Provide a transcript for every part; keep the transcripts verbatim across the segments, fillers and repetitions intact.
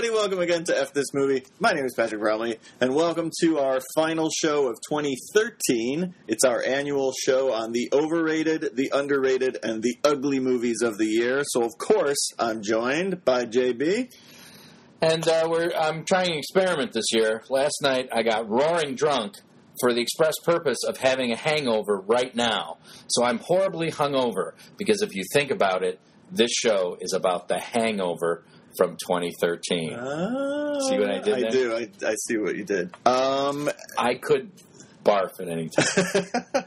everybody. Welcome again to F This Movie. My name is Patrick Bromley, and welcome to our final show of twenty thirteen. It's our annual show on the overrated, the underrated, and the ugly movies of the year. So, of course, I'm joined by J B. And uh, we're I'm trying an experiment this year. Last night, I got roaring drunk for the express purpose of having a hangover right now. So I'm horribly hungover, because if you think about it, this show is about the hangover from twenty thirteen. Oh, see what I did there? I do. I, I see what you did. Um, I could barf at any time.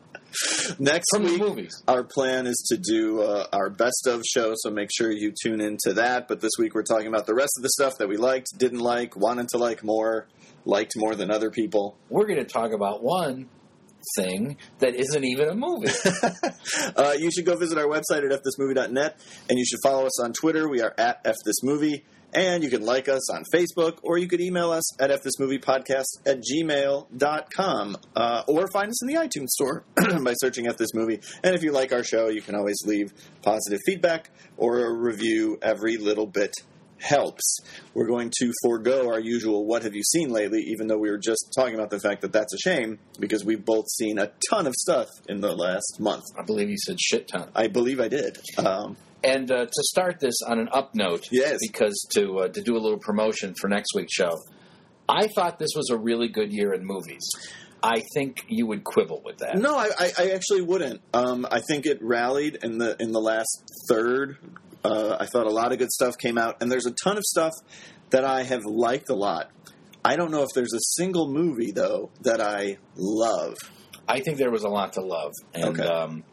Next From week, the movies. Our plan is to do uh, our best of show, so make sure you tune into that. But this week we're talking about the rest of the stuff that we liked, didn't like, wanted to like more, liked more than other people. We're going to talk about one thing that isn't even a movie. uh, you should go visit our website at f this movie dot net, and you should follow us on Twitter. We are at fthismovie, and you can like us on Facebook, or you could email us at fthismoviepodcast at gmail dot com, uh, or find us in the iTunes store by searching F This Movie. And if you like our show, you can always leave positive feedback or a review. Every little bit helps. We're going to forego our usual what have you seen lately, even though we were just talking about the fact that that's a shame, because we've both seen a ton of stuff in the last month. I believe you said shit ton. I believe I did. Um, and uh, to start this on an up note, yes. because to uh, to do a little promotion for next week's show, I thought this was a really good year in movies. I think you would quibble with that. No, I, I, I actually wouldn't. Um, I think it rallied in the in the last third. Uh, I thought a lot of good stuff came out, and there's a ton of stuff that I have liked a lot. I don't know if there's a single movie, though, that I love. I think there was a lot to love. And okay. um,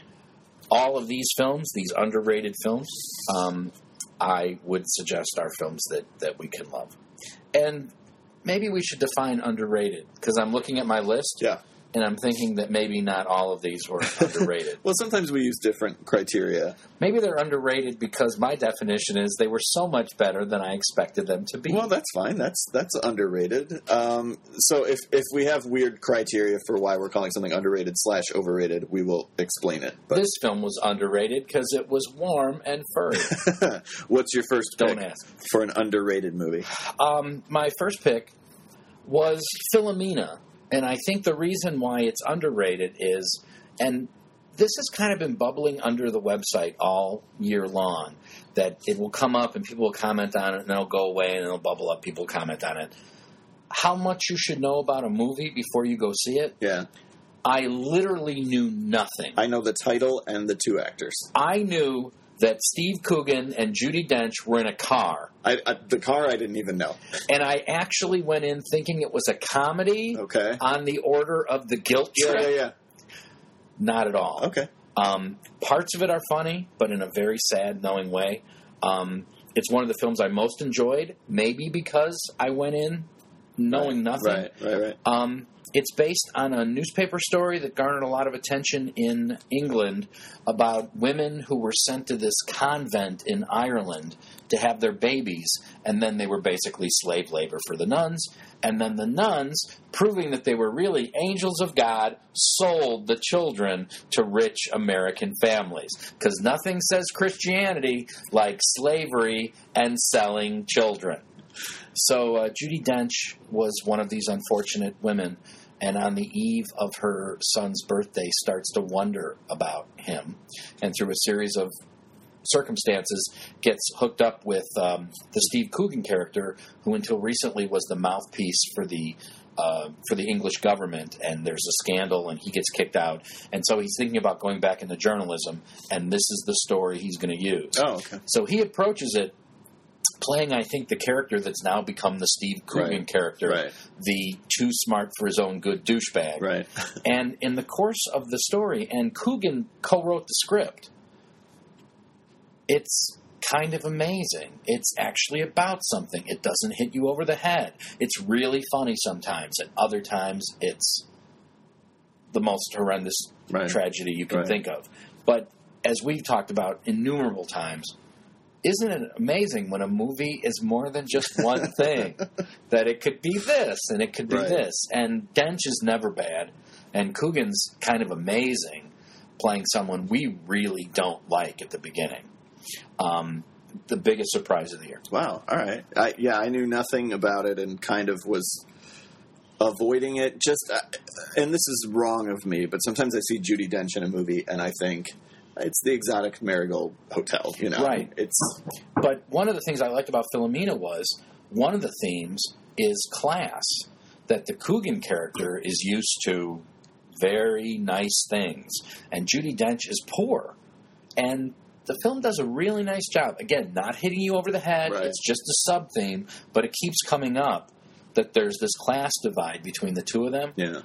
all of these films, these underrated films, um, I would suggest are films that, that we can love. And maybe we should define underrated, because I'm looking at my list. Yeah. And I'm thinking that maybe not all of these were underrated. Well, sometimes we use different criteria. Maybe they're underrated because my definition is they were so much better than I expected them to be. Well, that's fine. That's that's underrated. Um, so if, if we have weird criteria for why we're calling something underrated slash overrated, we will explain it. But this film was underrated because it was warm and furry. What's your first pick Don't ask. for an underrated movie? Um, my first pick was Philomena. And I think the reason why it's underrated is, and this has kind of been bubbling under the website all year long, that it will come up and people will comment on it and it'll go away and it'll bubble up, people comment on it. How much you should know about a movie before you go see it? Yeah. I literally knew nothing. I know the title and the two actors. I knew that Steve Coogan and Judi Dench were in a car. I, I, the car I didn't even know. And I actually went in thinking it was a comedy okay. on the order of the guilt trip. Yeah, yeah, yeah. Not at all. Okay. Um, parts of it are funny, but in a very sad, knowing way. Um, it's one of the films I most enjoyed, maybe because I went in knowing right, nothing. Right, right, right. Um, it's based on a newspaper story that garnered a lot of attention in England about women who were sent to this convent in Ireland to have their babies, and then they were basically slave labor for the nuns. And then the nuns, proving that they were really angels of God, sold the children to rich American families. Because nothing says Christianity like slavery and selling children. So uh, Judi Dench was one of these unfortunate women, and on the eve of her son's birthday starts to wonder about him, and through a series of circumstances gets hooked up with um, the Steve Coogan character, who until recently was the mouthpiece for the uh, for the English government, and there's a scandal and he gets kicked out, and so he's thinking about going back into journalism, and this is the story he's going to use. Oh, okay. So he approaches it playing, I think, the character that's now become the Steve Coogan right. character, right. the too smart for his own good douchebag. Right. And in the course of the story, and Coogan co-wrote the script, it's kind of amazing. It's actually about something. It doesn't hit you over the head. It's really funny sometimes, and other times it's the most horrendous right. tragedy you can right. think of. But as we've talked about innumerable times, isn't it amazing when a movie is more than just one thing? That it could be this, and it could be right. this. And Dench is never bad, and Coogan's kind of amazing, playing someone we really don't like at the beginning. Um, the biggest surprise of the year. Wow. All right. I, yeah, I knew nothing about it and kind of was avoiding it. Just, uh, and this is wrong of me, but sometimes I see Judi Dench in a movie and I think it's the exotic Marigold Hotel. You know, right? It's. But one of the things I liked about Philomena was one of the themes is class. That the Coogan character is used to very nice things, and Judi Dench is poor, and the film does a really nice job. Again, not hitting you over the head. Right. It's just a sub theme, but it keeps coming up that there's this class divide between the two of them. Yeah.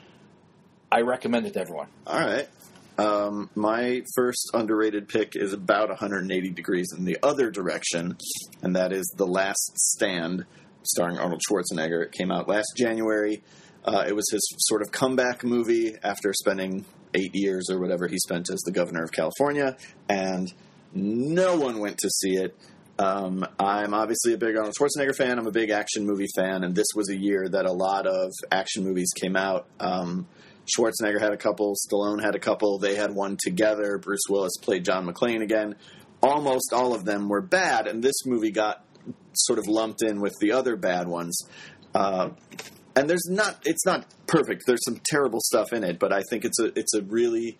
I recommend it to everyone. All right. Um, my first underrated pick is about one hundred eighty degrees in the other direction, and that is The Last Stand, starring Arnold Schwarzenegger. It came out last January. Uh, it was his sort of comeback movie after spending eight years or whatever he spent as the governor of California, and no one went to see it. Um, I'm obviously a big Arnold Schwarzenegger fan. I'm a big action movie fan, and this was a year that a lot of action movies came out. Um, Schwarzenegger had a couple. Stallone had a couple. They had one together. Bruce Willis played John McClane again. Almost all of them were bad, and this movie got sort of lumped in with the other bad ones. Uh, and there's not, it's not perfect. There's some terrible stuff in it, but I think it's a, it's a really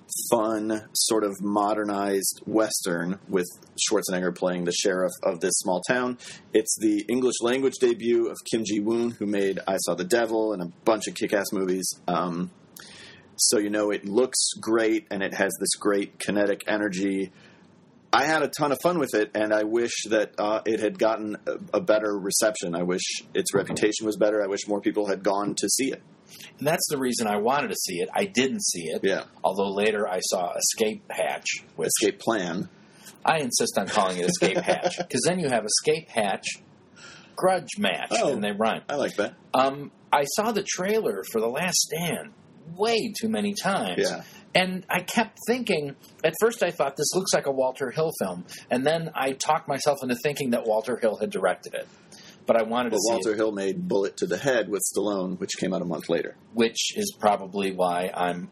fun sort of modernized Western with Schwarzenegger playing the sheriff of this small town. It's the English language debut of Kim Ji-woon, who made I Saw the Devil and a bunch of kick-ass movies. Um, so, you know, it looks great and it has this great kinetic energy. I had a ton of fun with it, and I wish that uh, it had gotten a, a better reception. I wish its reputation was better. I wish more people had gone to see it. And that's the reason I wanted to see it. I didn't see it. Yeah. Although later I saw Escape Hatch. Which Escape Plan. I insist on calling it Escape Hatch. Because then you have Escape Hatch, Grudge Match, Oh, and they rhyme. I like that. Um, I saw the trailer for The Last Stand way too many times. Yeah. And I kept thinking, at first I thought this looks like a Walter Hill film. And then I talked myself into thinking that Walter Hill had directed it. But I wanted But to see Walter it, Hill made Bullet to the Head with Stallone, which came out a month later. which is probably why I'm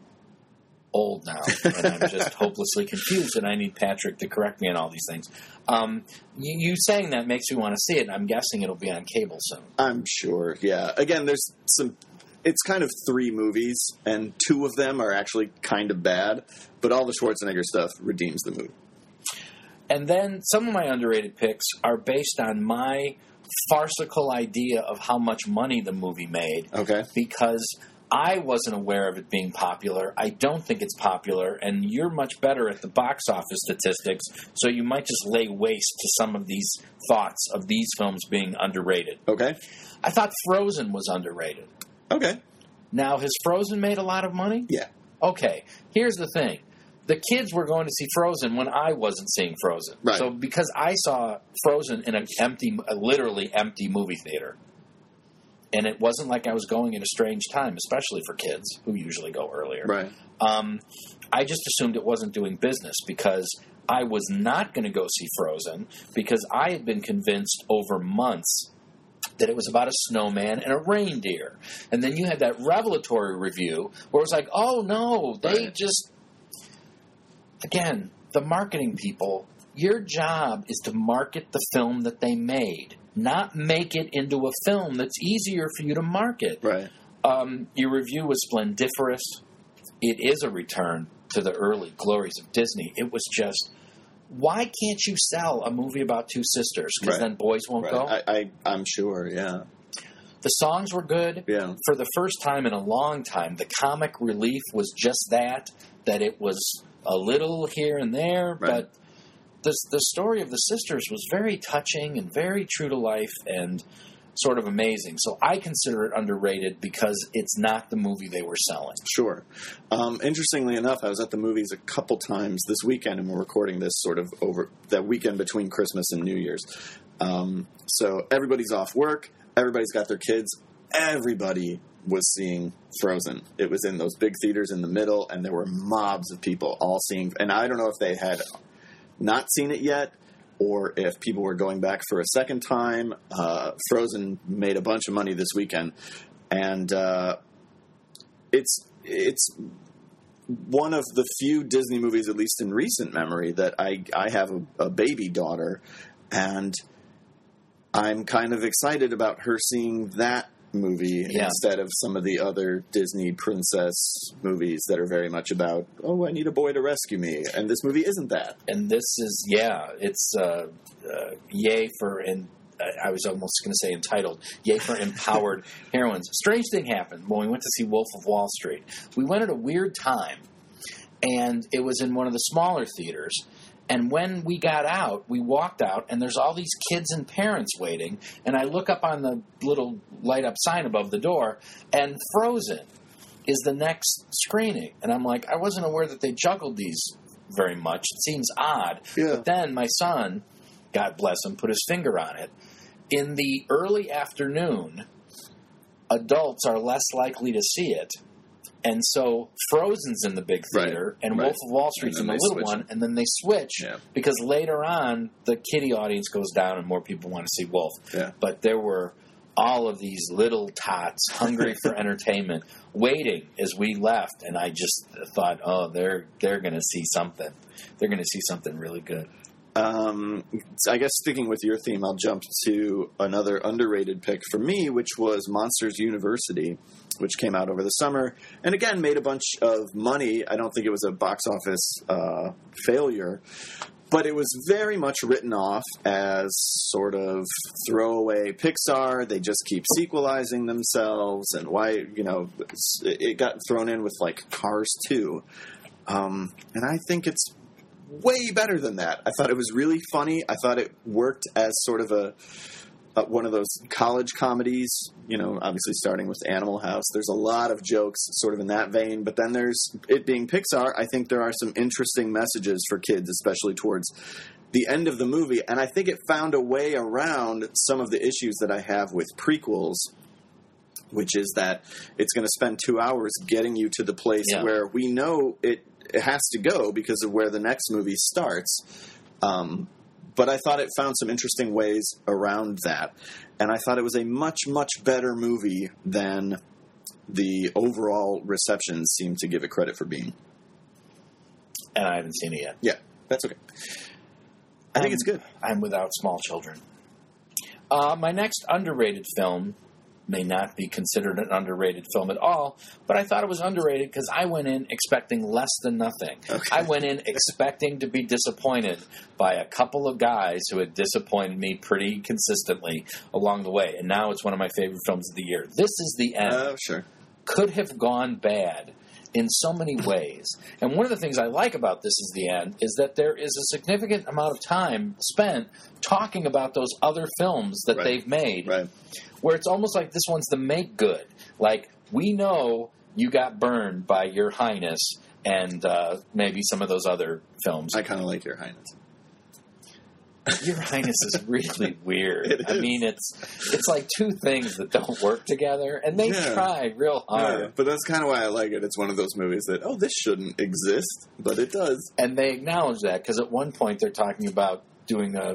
old now. And I'm just hopelessly confused, and I need Patrick to correct me on all these things. Um, you, you saying that makes me want to see it, and I'm guessing it'll be on cable soon. I'm sure, yeah. Again, there's some... It's kind of three movies, and two of them are actually kind of bad, but all the Schwarzenegger stuff redeems the movie. And then some of my underrated picks are based on my farcical idea of how much money the movie made. Okay. Because I wasn't aware of it being popular. I don't think it's popular, and you're much better at the box office statistics, so you might just lay waste to some of these thoughts of these films being underrated. Okay. I thought Frozen was underrated. Okay. Now, has Frozen made a lot of money? Yeah. Okay, here's the thing. The kids were going to see Frozen when I wasn't seeing Frozen. Right. So because I saw Frozen in an empty, a literally empty movie theater, and it wasn't like I was going at a strange time, especially for kids who usually go earlier. Right. Um, I just assumed it wasn't doing business because I was not going to go see Frozen because I had been convinced over months that it was about a snowman and a reindeer. And then you had that revelatory review where it was like, oh, no, they Right. just... Again, the marketing people, your job is to market the film that they made, not make it into a film that's easier for you to market. Right. Um, your review was splendiferous. It is a return to the early glories of Disney. It was just... Why can't you sell a movie about two sisters? Because Right. then boys won't Right. go. I, I, I'm sure, yeah. The songs were good. Yeah. For the first time in a long time, the comic relief was just that, that it was a little here and there, Right. but the, the story of the sisters was very touching and very true to life and sort of amazing. So I consider it underrated because it's not the movie they were selling. Sure. Um, interestingly enough, I was at the movies a couple times this weekend, and we're recording this sort of over that weekend between Christmas and New Year's. Um, so everybody's off work. Everybody's got their kids. Everybody was seeing Frozen. It was in those big theaters in the middle, and there were mobs of people all seeing. And I don't know if they had not seen it yet, or if people were going back for a second time. Uh, Frozen made a bunch of money this weekend, and uh, it's it's one of the few Disney movies, at least in recent memory, that I I have a, a baby daughter, And I'm kind of excited about her seeing that movie yeah. instead of some of the other Disney princess movies that are very much about, oh, I need a boy to rescue me. And this movie isn't that. And this is, yeah, it's uh, uh, yay for, and I was almost going to say entitled, yay for empowered heroines. Strange thing happened when we went to see Wolf of Wall Street. We went at a weird time, and it was in one of the smaller theaters. And when we got out, we walked out, and there's all these kids and parents waiting. And I look up on the little light-up sign above the door, and Frozen is the next screening. And I'm like, I wasn't aware that they juggled these very much. It seems odd. Yeah. But then my son, God bless him, put his finger on it. In the early afternoon, adults are less likely to see it. And so Frozen's in the big theater, right, and right. Wolf of Wall Street's in the little switch. one, and then they switch Yeah. because later on the kiddie audience goes down and more people want to see Wolf. Yeah. But there were all of these little tots hungry for entertainment waiting as we left, and I just thought, oh, they're they're going to see something. They're going to see something really good. Um, I guess sticking with your theme, I'll jump to another underrated pick for me, which was Monsters University, which came out over the summer, and again made a bunch of money. I don't think it was a box office uh, failure, but it was very much written off as sort of throwaway Pixar. They just keep sequelizing themselves, and why, you know, it got thrown in with like Cars two, um, and I think it's way better than that. I thought it was really funny. I thought it worked as sort of a, a one of those college comedies, you know, obviously starting with Animal House. There's a lot of jokes sort of in that vein, but then there's, it being Pixar, I think there are some interesting messages for kids, especially towards the end of the movie, and I think it found a way around some of the issues that I have with prequels, which is that it's going to spend two hours getting you to the place Yeah. where we know it it has to go because of where the next movie starts. Um, but I thought it found some interesting ways around that. And I thought it was a much, much better movie than the overall reception seemed to give it credit for being. And I haven't seen it yet. Yeah, that's okay. I think Um, it's good. I'm without small children. Uh, my next underrated film may not be considered an underrated film at all, but I thought it was underrated because I went in expecting less than nothing. Okay. I went in expecting to be disappointed by a couple of guys who had disappointed me pretty consistently along the way, and now it's one of my favorite films of the year. This Is the End. Oh, sure. Could have gone bad in so many ways. And one of the things I like about This Is the End is that there is a significant amount of time spent talking about those other films that Right. they've made, Right. where it's almost like this one's the make good. Like, we know you got burned by Your Highness and uh, maybe some of those other films. I kind of like Your Highness. Your Highness is really weird. It I is. mean, it's it's like two things that don't work together, and they Yeah. try real hard. Yeah, but that's kind of why I like it. It's one of those movies that, oh, this shouldn't exist, but it does. And they acknowledge that because at one point they're talking about doing a,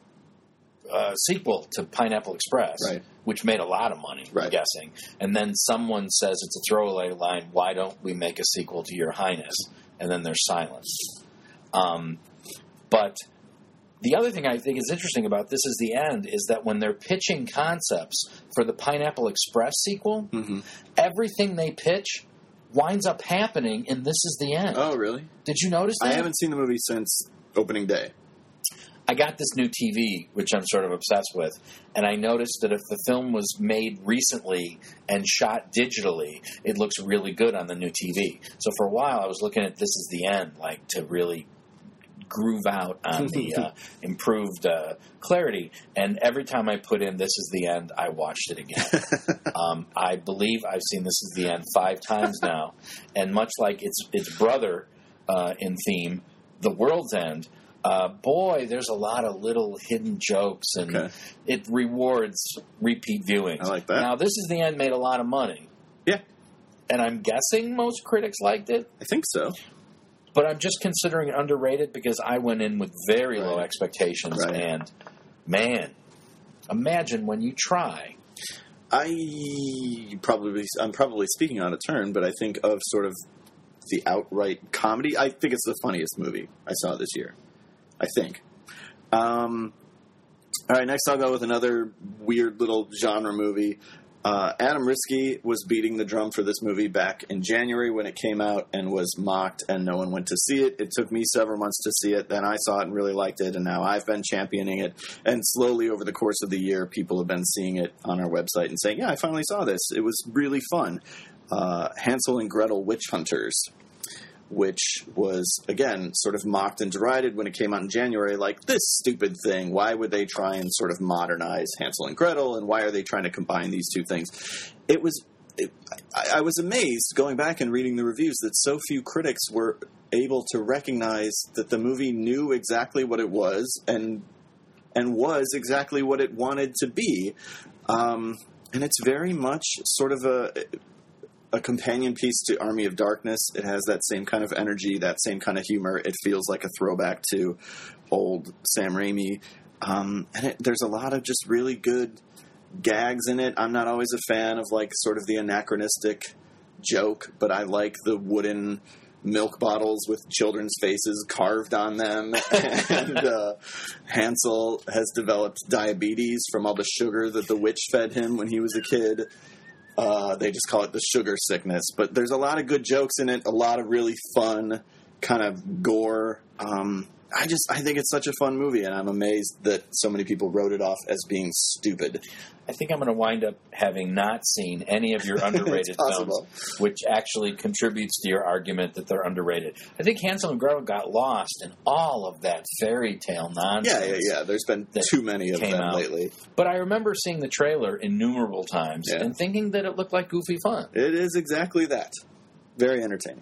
a sequel to Pineapple Express, Right. which made a lot of money, I'm Right. guessing. And then someone says it's a throwaway line, why don't we make a sequel to Your Highness? And then there's silence. Um, but the other thing I think is interesting about This Is the End is that when they're pitching concepts for the Pineapple Express sequel, Mm-hmm. everything they pitch winds up happening in This Is the End. Oh, really? Did you notice that? I haven't seen the movie since opening day. I got this new T V, which I'm sort of obsessed with, and I noticed that if the film was made recently and shot digitally, it looks really good on the new T V. So for a while, I was looking at This Is the End, like to really groove out on the uh, improved uh, clarity. And every time I put in This Is the End, I watched it again. um, I believe I've seen This Is the End five times now, and much like its its brother uh, in theme, The World's End. Uh, boy, there's a lot of little hidden jokes, and Okay. it rewards repeat viewings. I like that. Now, This Is the End made a lot of money, Yeah, and I'm guessing most critics liked it, I think so. but I'm just considering it underrated because I went in with very low Right. expectations, Right. and man, imagine when you try. I probably, I'm probably speaking out of turn, but I think of sort of the outright comedy. I think it's the funniest movie I saw this year. I think. Um, All right, next I'll go with another weird little genre movie. Uh, Adam Risky was beating the drum for this movie back in January when it came out and was mocked, and no one went to see it. It took me several months to see it. Then I saw it and really liked it, and now I've been championing it. And slowly over the course of the year, people have been seeing it on our website and saying, yeah, I finally saw this. It was really fun. Uh, Hansel and Gretel Witch Hunters, which was, again, sort of mocked and derided when it came out in January, like, this stupid thing. Why would they try and sort of modernize Hansel and Gretel, and why are they trying to combine these two things? It was, it, I, I was amazed, going back and reading the reviews, that so few critics were able to recognize that the movie knew exactly what it was, and and was exactly what it wanted to be. Um, and it's very much sort of a... a companion piece to Army of Darkness. It has that same kind of energy, that same kind of humor. It feels like a throwback to old Sam Raimi. Um, and it, there's a lot of just really good gags in it. I'm not always a fan of, like, sort of the anachronistic joke, but I like the wooden milk bottles with children's faces carved on them. And uh, Hansel has developed diabetes from all the sugar that the witch fed him when he was a kid. Uh, they just call it the sugar sickness. But there's a lot of good jokes in it, a lot of really fun kind of gore. Um, I just, I think it's such a fun movie, and I'm amazed that so many people wrote it off as being stupid. I think I'm going to wind up having not seen any of your underrated films, which actually contributes to your argument that they're underrated. I think Hansel and Gretel got lost in all of that fairy tale nonsense. Yeah, yeah, yeah. There's been too many of them out. lately. But I remember seeing the trailer innumerable times yeah. and thinking that it looked like goofy fun. It is exactly that. Very entertaining.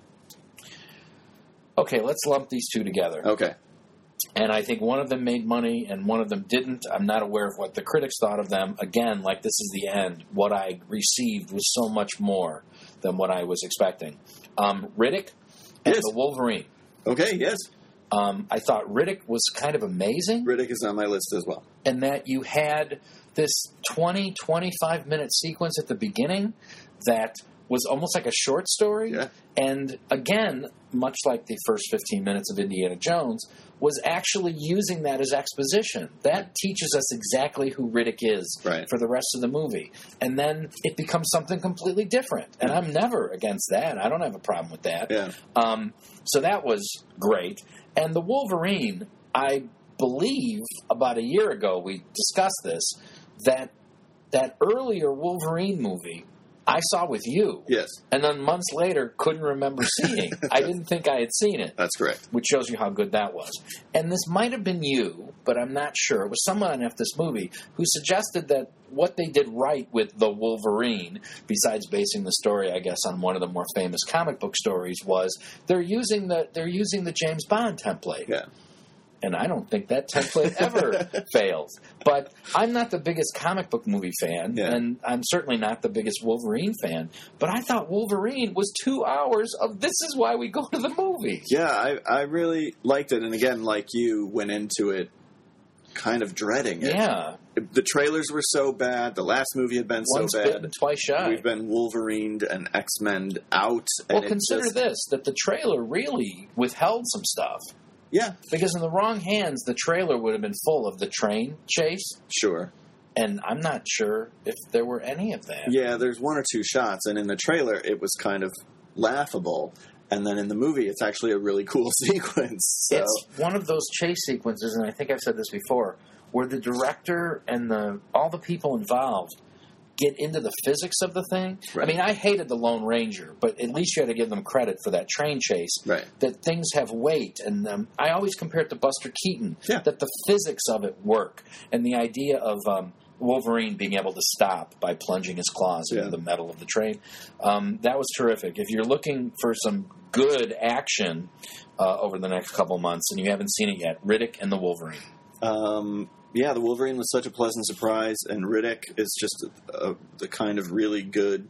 Okay, let's lump these two together. Okay. And I think one of them made money and one of them didn't. I'm not aware of what the critics thought of them. Again, like, this is the end. What I received was so much more than what I was expecting. Um, Riddick and yes. the Wolverine. Okay, yes. Um, I thought Riddick was kind of amazing. Riddick is on my list as well. And that you had this twenty, twenty-five minute sequence at the beginning that was almost like a short story. Yeah. And again, much like the first fifteen minutes of Indiana Jones, was actually using that as exposition. That teaches us exactly who Riddick is right. for the rest of the movie. And then it becomes something completely different. And I'm never against that. I don't have a problem with that. Yeah. Um, so that was great. And the Wolverine, I believe about a year ago we discussed this, that that earlier Wolverine movie I saw with you. Yes. And then months later, couldn't remember seeing. I didn't think I had seen it. That's correct. Which shows you how good that was. And this might have been you, but I'm not sure. It was someone on F This Movie who suggested that what they did right with the Wolverine, besides basing the story, I guess, on one of the more famous comic book stories, was they're using the they're using the James Bond template. Yeah. And I don't think that template ever fails. But I'm not the biggest comic book movie fan, yeah. and I'm certainly not the biggest Wolverine fan. But I thought Wolverine was two hours of this is why we go to the movies. Yeah, I, I really liked it. And again, like you, went into it kind of dreading it. Yeah. The trailers were so bad. The last movie had been Once so bad. Bitten, twice shy. We've been Wolverined and X-Men'd out. Well, and consider just, this, that the trailer really withheld some stuff. Yeah. Because in the wrong hands, the trailer would have been full of the train chase. Sure. And I'm not sure if there were any of that. Yeah, there's one or two shots, and in the trailer, it was kind of laughable. And then in the movie, it's actually a really cool sequence. So. It's one of those chase sequences, and I think I've said this before, where the director and the all the people involved get into the physics of the thing. Right. I mean, I hated the Lone Ranger, but at least you had to give them credit for that train chase. Right. That things have weight, and um, I always compare it to Buster Keaton. Yeah. That the physics of it work, and the idea of um, Wolverine being able to stop by plunging his claws into yeah. the metal of the train. Um, that was terrific. If you're looking for some good action uh, over the next couple months, and you haven't seen it yet, Riddick and the Wolverine. Um... Yeah, the Wolverine was such a pleasant surprise, and Riddick is just a, a, the kind of really good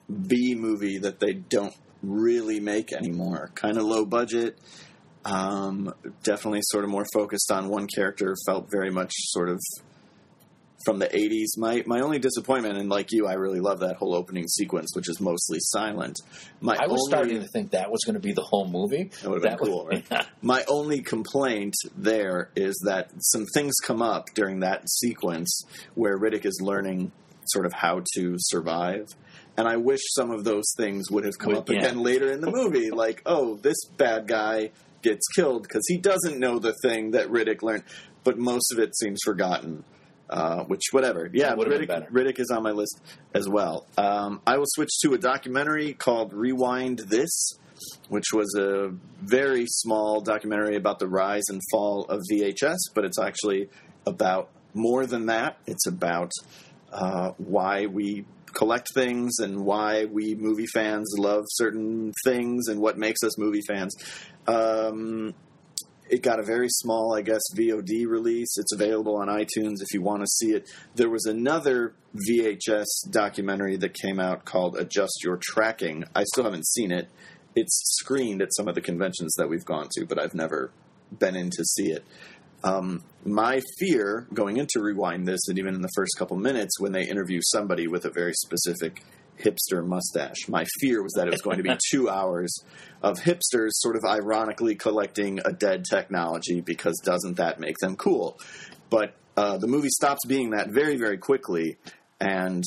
B movie that they don't really make anymore. Kind of low budget, um, definitely sort of more focused on one character, felt very much sort of from the eighties. My my only disappointment, and like you, I really love that whole opening sequence, which is mostly silent. My I was only, starting to think that was going to be the whole movie. That would have been cool, right? Yeah. My only complaint there is that some things come up during that sequence where Riddick is learning sort of how to survive. And I wish some of those things would have come Would, up yeah. again later in the movie. Like, oh, this bad guy gets killed because he doesn't know the thing that Riddick learned. But most of it seems forgotten. Uh, which, whatever. Yeah, Riddick, Riddick is on my list as well. Um, I will switch to a documentary called Rewind This, which was a very small documentary about the rise and fall of V H S, but it's actually about more than that. It's about uh, why we collect things and why we movie fans love certain things and what makes us movie fans. Um... It got a very small, I guess, V O D release. It's available on iTunes if you want to see it. There was another V H S documentary that came out called Adjust Your Tracking. I still haven't seen it. It's screened at some of the conventions that we've gone to, but I've never been in to see it. Um, my fear going into Rewind This, and even in the first couple minutes when they interview somebody with a very specific hipster mustache, my fear was that it was going to be two hours of hipsters sort of ironically collecting a dead technology because doesn't that make them cool? But uh, the movie stops being that very, very quickly and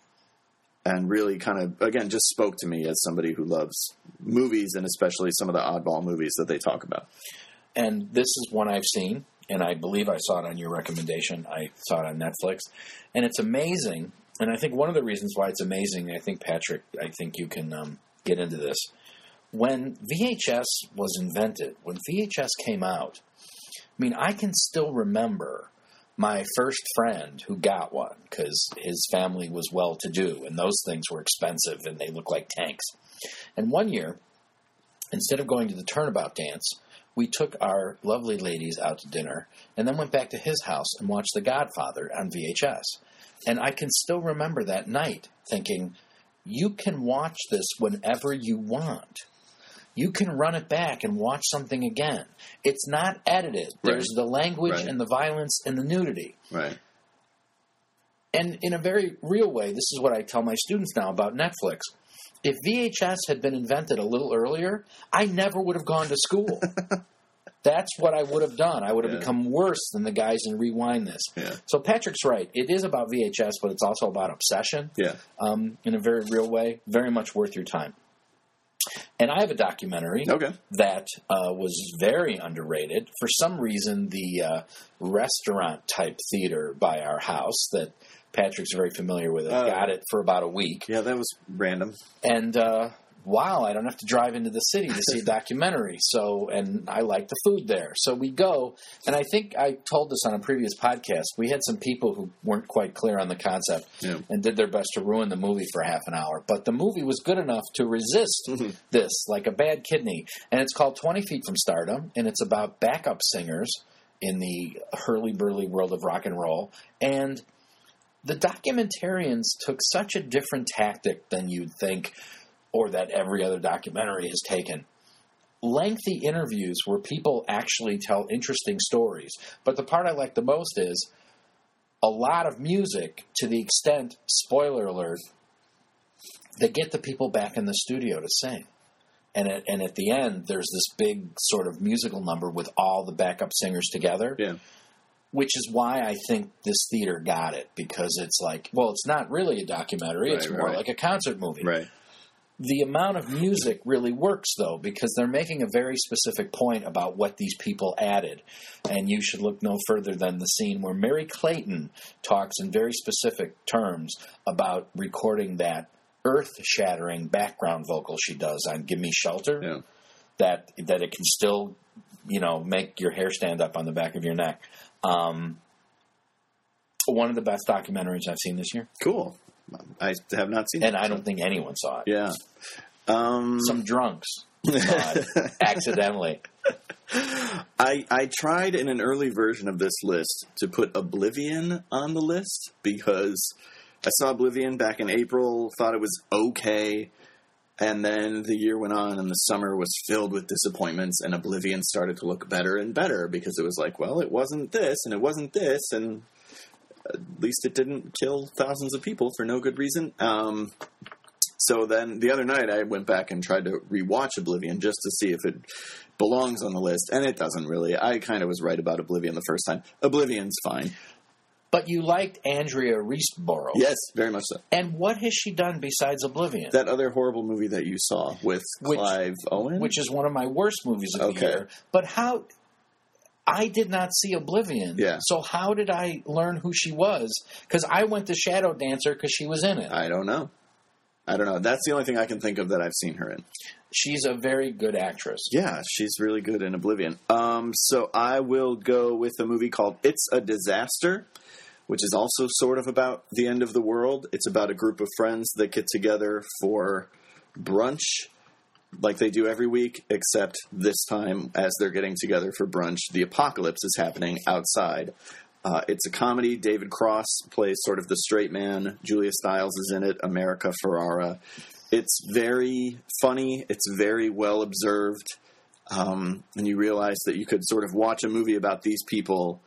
and really kind of, again, just spoke to me as somebody who loves movies and especially some of the oddball movies that they talk about. And this is one I've seen, and I believe I saw it on your recommendation. I saw it on Netflix. And it's amazing. And I think one of the reasons why it's amazing, I think, Patrick, I think you can um, get into this. When V H S was invented, when V H S came out, I mean, I can still remember my first friend who got one because his family was well-to-do, and those things were expensive, and they looked like tanks. And one year, instead of going to the Turnabout dance, we took our lovely ladies out to dinner and then went back to his house and watched The Godfather on V H S. And I can still remember that night thinking, you can watch this whenever you want. You can run it back and watch something again. It's not edited. Right. There's the language Right. and the violence and the nudity. Right. And in a very real way, this is what I tell my students now about Netflix. If V H S had been invented a little earlier, I never would have gone to school. That's what I would have done. I would have yeah. become worse than the guys in Rewind This. Yeah. So Patrick's right. It is about V H S, but it's also about obsession Yeah. um, in a very real way. Very much worth your time. And I have a documentary Okay. that uh, was very underrated. For some reason, the uh, restaurant-type theater by our house that Patrick's very familiar with, Oh. got it for about a week. Yeah, that was random. And, uh, wow, I don't have to drive into the city to see a documentary. So, and I like the food there. So we go, and I think I told this on a previous podcast. We had some people who weren't quite clear on the concept Yeah. and did their best to ruin the movie for half an hour. But the movie was good enough to resist Mhm. this, like a bad kidney. And it's called twenty feet from Stardom, and it's about backup singers in the hurly-burly world of rock and roll. And the documentarians took such a different tactic than you'd think, or that every other documentary has taken. Lengthy interviews where people actually tell interesting stories. But the part I like the most is a lot of music to the extent, spoiler alert, they get the people back in the studio to sing. And at, and at the end, there's this big sort of musical number with all the backup singers together. Yeah. Which is why I think this theater got it. Because it's like, well, it's not really a documentary. Right, it's right, more right. like a concert movie. Right. The amount of music really works, though, because they're making a very specific point about what these people added. And you should look no further than the scene where Mary Clayton talks in very specific terms about recording that earth-shattering background vocal she does on Give Me Shelter. Yeah. That, that it can still, you know, make your hair stand up on the back of your neck. Um, one of the best documentaries I've seen this year. Cool. I have not seen And it. I don't think anyone saw it. Yeah. Um, Some drunks saw it accidentally. I I tried in an early version of this list to put Oblivion on the list because I saw Oblivion back in April, thought it was okay, and then the year went on and the summer was filled with disappointments and Oblivion started to look better and better because it was like, well, it wasn't this and it wasn't this and at least it didn't kill thousands of people for no good reason. Um, so then the other night I went back and tried to rewatch Oblivion just to see if it belongs on the list, and it doesn't really. I kind of was right about Oblivion the first time. Oblivion's fine. But you liked Andrea Riseborough. Yes, very much so. And what has she done besides Oblivion? That other horrible movie that you saw with which, Clive Owen? Which is one of my worst movies of okay. the year. But how... I did not see Oblivion. Yeah. So how did I learn who she was? Because I went to Shadow Dancer because she was in it. I don't know. I don't know. That's the only thing I can think of that I've seen her in. She's a very good actress. Yeah, she's really good in Oblivion. Um, so I will go with a movie called It's a Disaster, which is also sort of about the end of the world. It's about a group of friends that get together for brunch like they do every week, except this time as they're getting together for brunch, the apocalypse is happening outside. Uh, it's a comedy. David Cross plays sort of the straight man. Julia Stiles is in it. America Ferrara. It's very funny. It's very well observed. Um, and you realize that you could sort of watch a movie about these people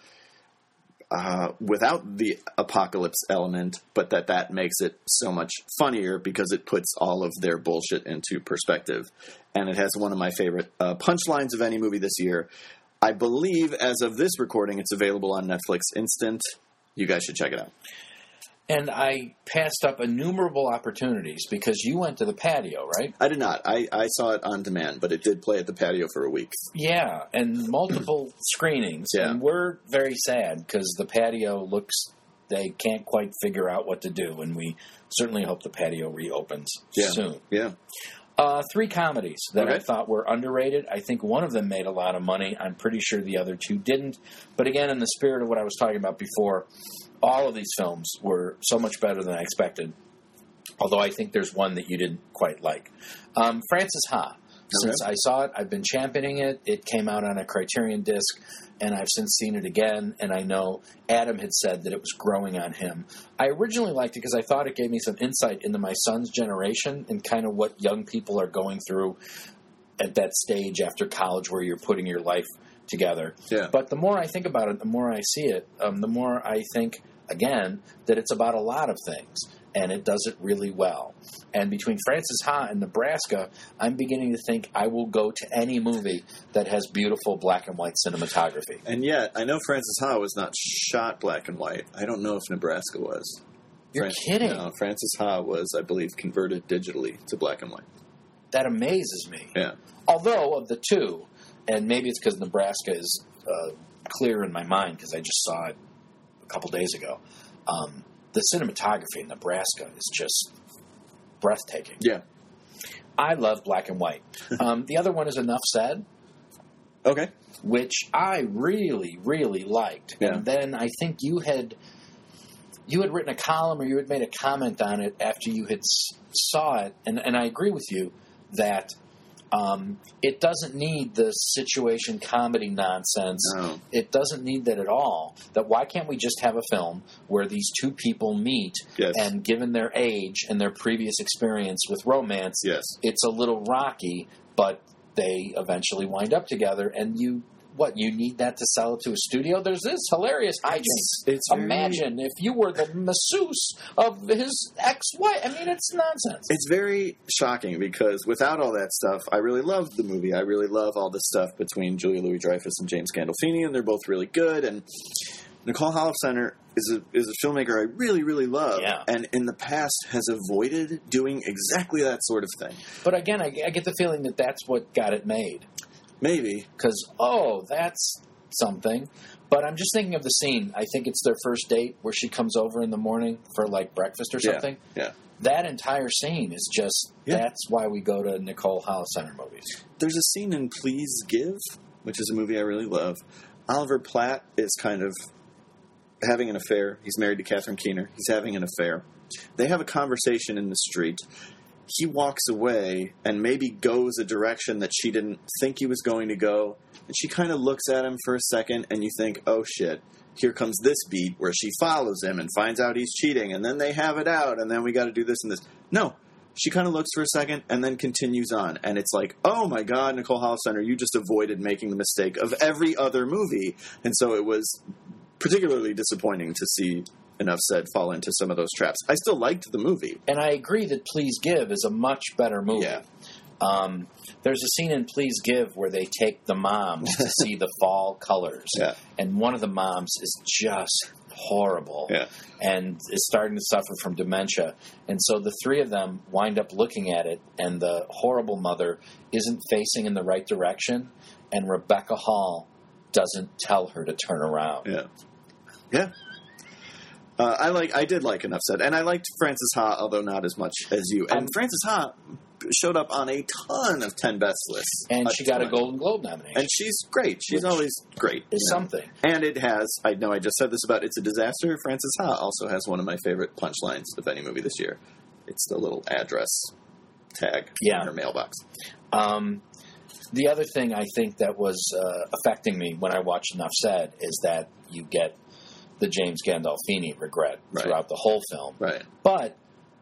uh, without the apocalypse element, but that that makes it so much funnier because it puts all of their bullshit into perspective. And it has one of my favorite uh, punchlines of any movie this year. I believe, as of this recording, it's available on Netflix Instant. You guys should check it out. And I passed up innumerable opportunities because you went to the patio, right? I did not. I, I saw it on demand, but it did play at the patio for a week. Yeah, and multiple screenings. Yeah. And we're very sad because the patio looks, they can't quite figure out what to do. And we certainly hope the patio reopens yeah. soon. Yeah. Uh, three comedies that okay. I thought were underrated. I think one of them made a lot of money. I'm pretty sure the other two didn't. But again, in the spirit of what I was talking about before, all of these films were so much better than I expected. Although I think there's one that you didn't quite like. Um, Frances Ha. Since okay. I saw it, I've been championing it. It came out on a Criterion disc, and I've since seen it again. And I know Adam had said that it was growing on him. I originally liked it because I thought it gave me some insight into my son's generation and kind of what young people are going through at that stage after college where you're putting your life together. Yeah. But the more I think about it, the more I see it, um, the more I think, again, that it's about a lot of things. And it does it really well. And between Frances Ha and Nebraska, I'm beginning to think I will go to any movie that has beautiful black and white cinematography. And yet, I know Frances Ha was not shot black and white. I don't know if Nebraska was. You're Fran- kidding. No, Frances Ha was, I believe, converted digitally to black and white. That amazes me. Yeah. Although, of the two, and maybe it's because Nebraska is uh, clear in my mind because I just saw it a couple days ago, um, the cinematography in Nebraska is just breathtaking. Yeah. I love black and white. Um, the other one is Enough Said. Okay. Which I really, really liked. Yeah. And then I think you had you had written a column or you had made a comment on it after you had s- saw it, and, and I agree with you that um, it doesn't need the situation comedy nonsense. No. It doesn't need that at all. That why can't we just have a film where these two people meet Yes. and given their age and their previous experience with romance, Yes. it's a little rocky, but they eventually wind up together, and you, what, you need that to sell it to a studio? There's this hilarious hijinks. It's, it's very- Imagine if you were the masseuse of his ex-wife. I mean, it's nonsense. It's very shocking because without all that stuff, I really loved the movie. I really love all the stuff between Julia Louis-Dreyfus and James Gandolfini, and they're both really good. And Nicole Holofcener is a is a filmmaker I really, really love, Yeah. and in the past has avoided doing exactly that sort of thing. But again, I, I get the feeling that that's what got it made. Maybe. Because, oh, that's something. But I'm just thinking of the scene. I think it's their first date where she comes over in the morning for, like, breakfast or something. Yeah. yeah. That entire scene is just, Yeah. that's why we go to Nicole Holofcener movies. There's a scene in Please Give, which is a movie I really love. Oliver Platt is kind of having an affair. He's married to Catherine Keener. He's having an affair. They have a conversation in the street. He walks away and maybe goes a direction that she didn't think he was going to go. And she kind of looks at him for a second, and you think, oh, shit, here comes this beat where she follows him and finds out he's cheating, and then they have it out, and then we got to do this and this. No. She kind of looks for a second and then continues on. And it's like, oh, my God, Nicole Holofcener, you just avoided making the mistake of every other movie. And so it was particularly disappointing to see Enough Said fall into some of those traps. I still liked the movie. And I agree that Please Give is a much better movie. Yeah. Um, there's a scene in Please Give where they take the moms to see the fall colors. Yeah. And one of the moms is just horrible. Yeah. And is starting to suffer from dementia. And so the three of them wind up looking at it, and the horrible mother isn't facing in the right direction, and Rebecca Hall doesn't tell her to turn around. Yeah. Yeah. Uh, I like. I did like Enough Said, and I liked Frances Ha, although not as much as you. And Um, Frances Ha showed up on a ton of ten best lists, And a she got a ton. Golden Globe nomination. And she's great. She's Which always great. is you know. something. And it has. I know I just said this about It's a Disaster. Frances Ha also has one of my favorite punchlines of any movie this year. It's the little address tag Yeah. in her mailbox. Um, the other thing I think that was uh, affecting me when I watched Enough Said is that you get the James Gandolfini regret Right. throughout the whole film. Right. But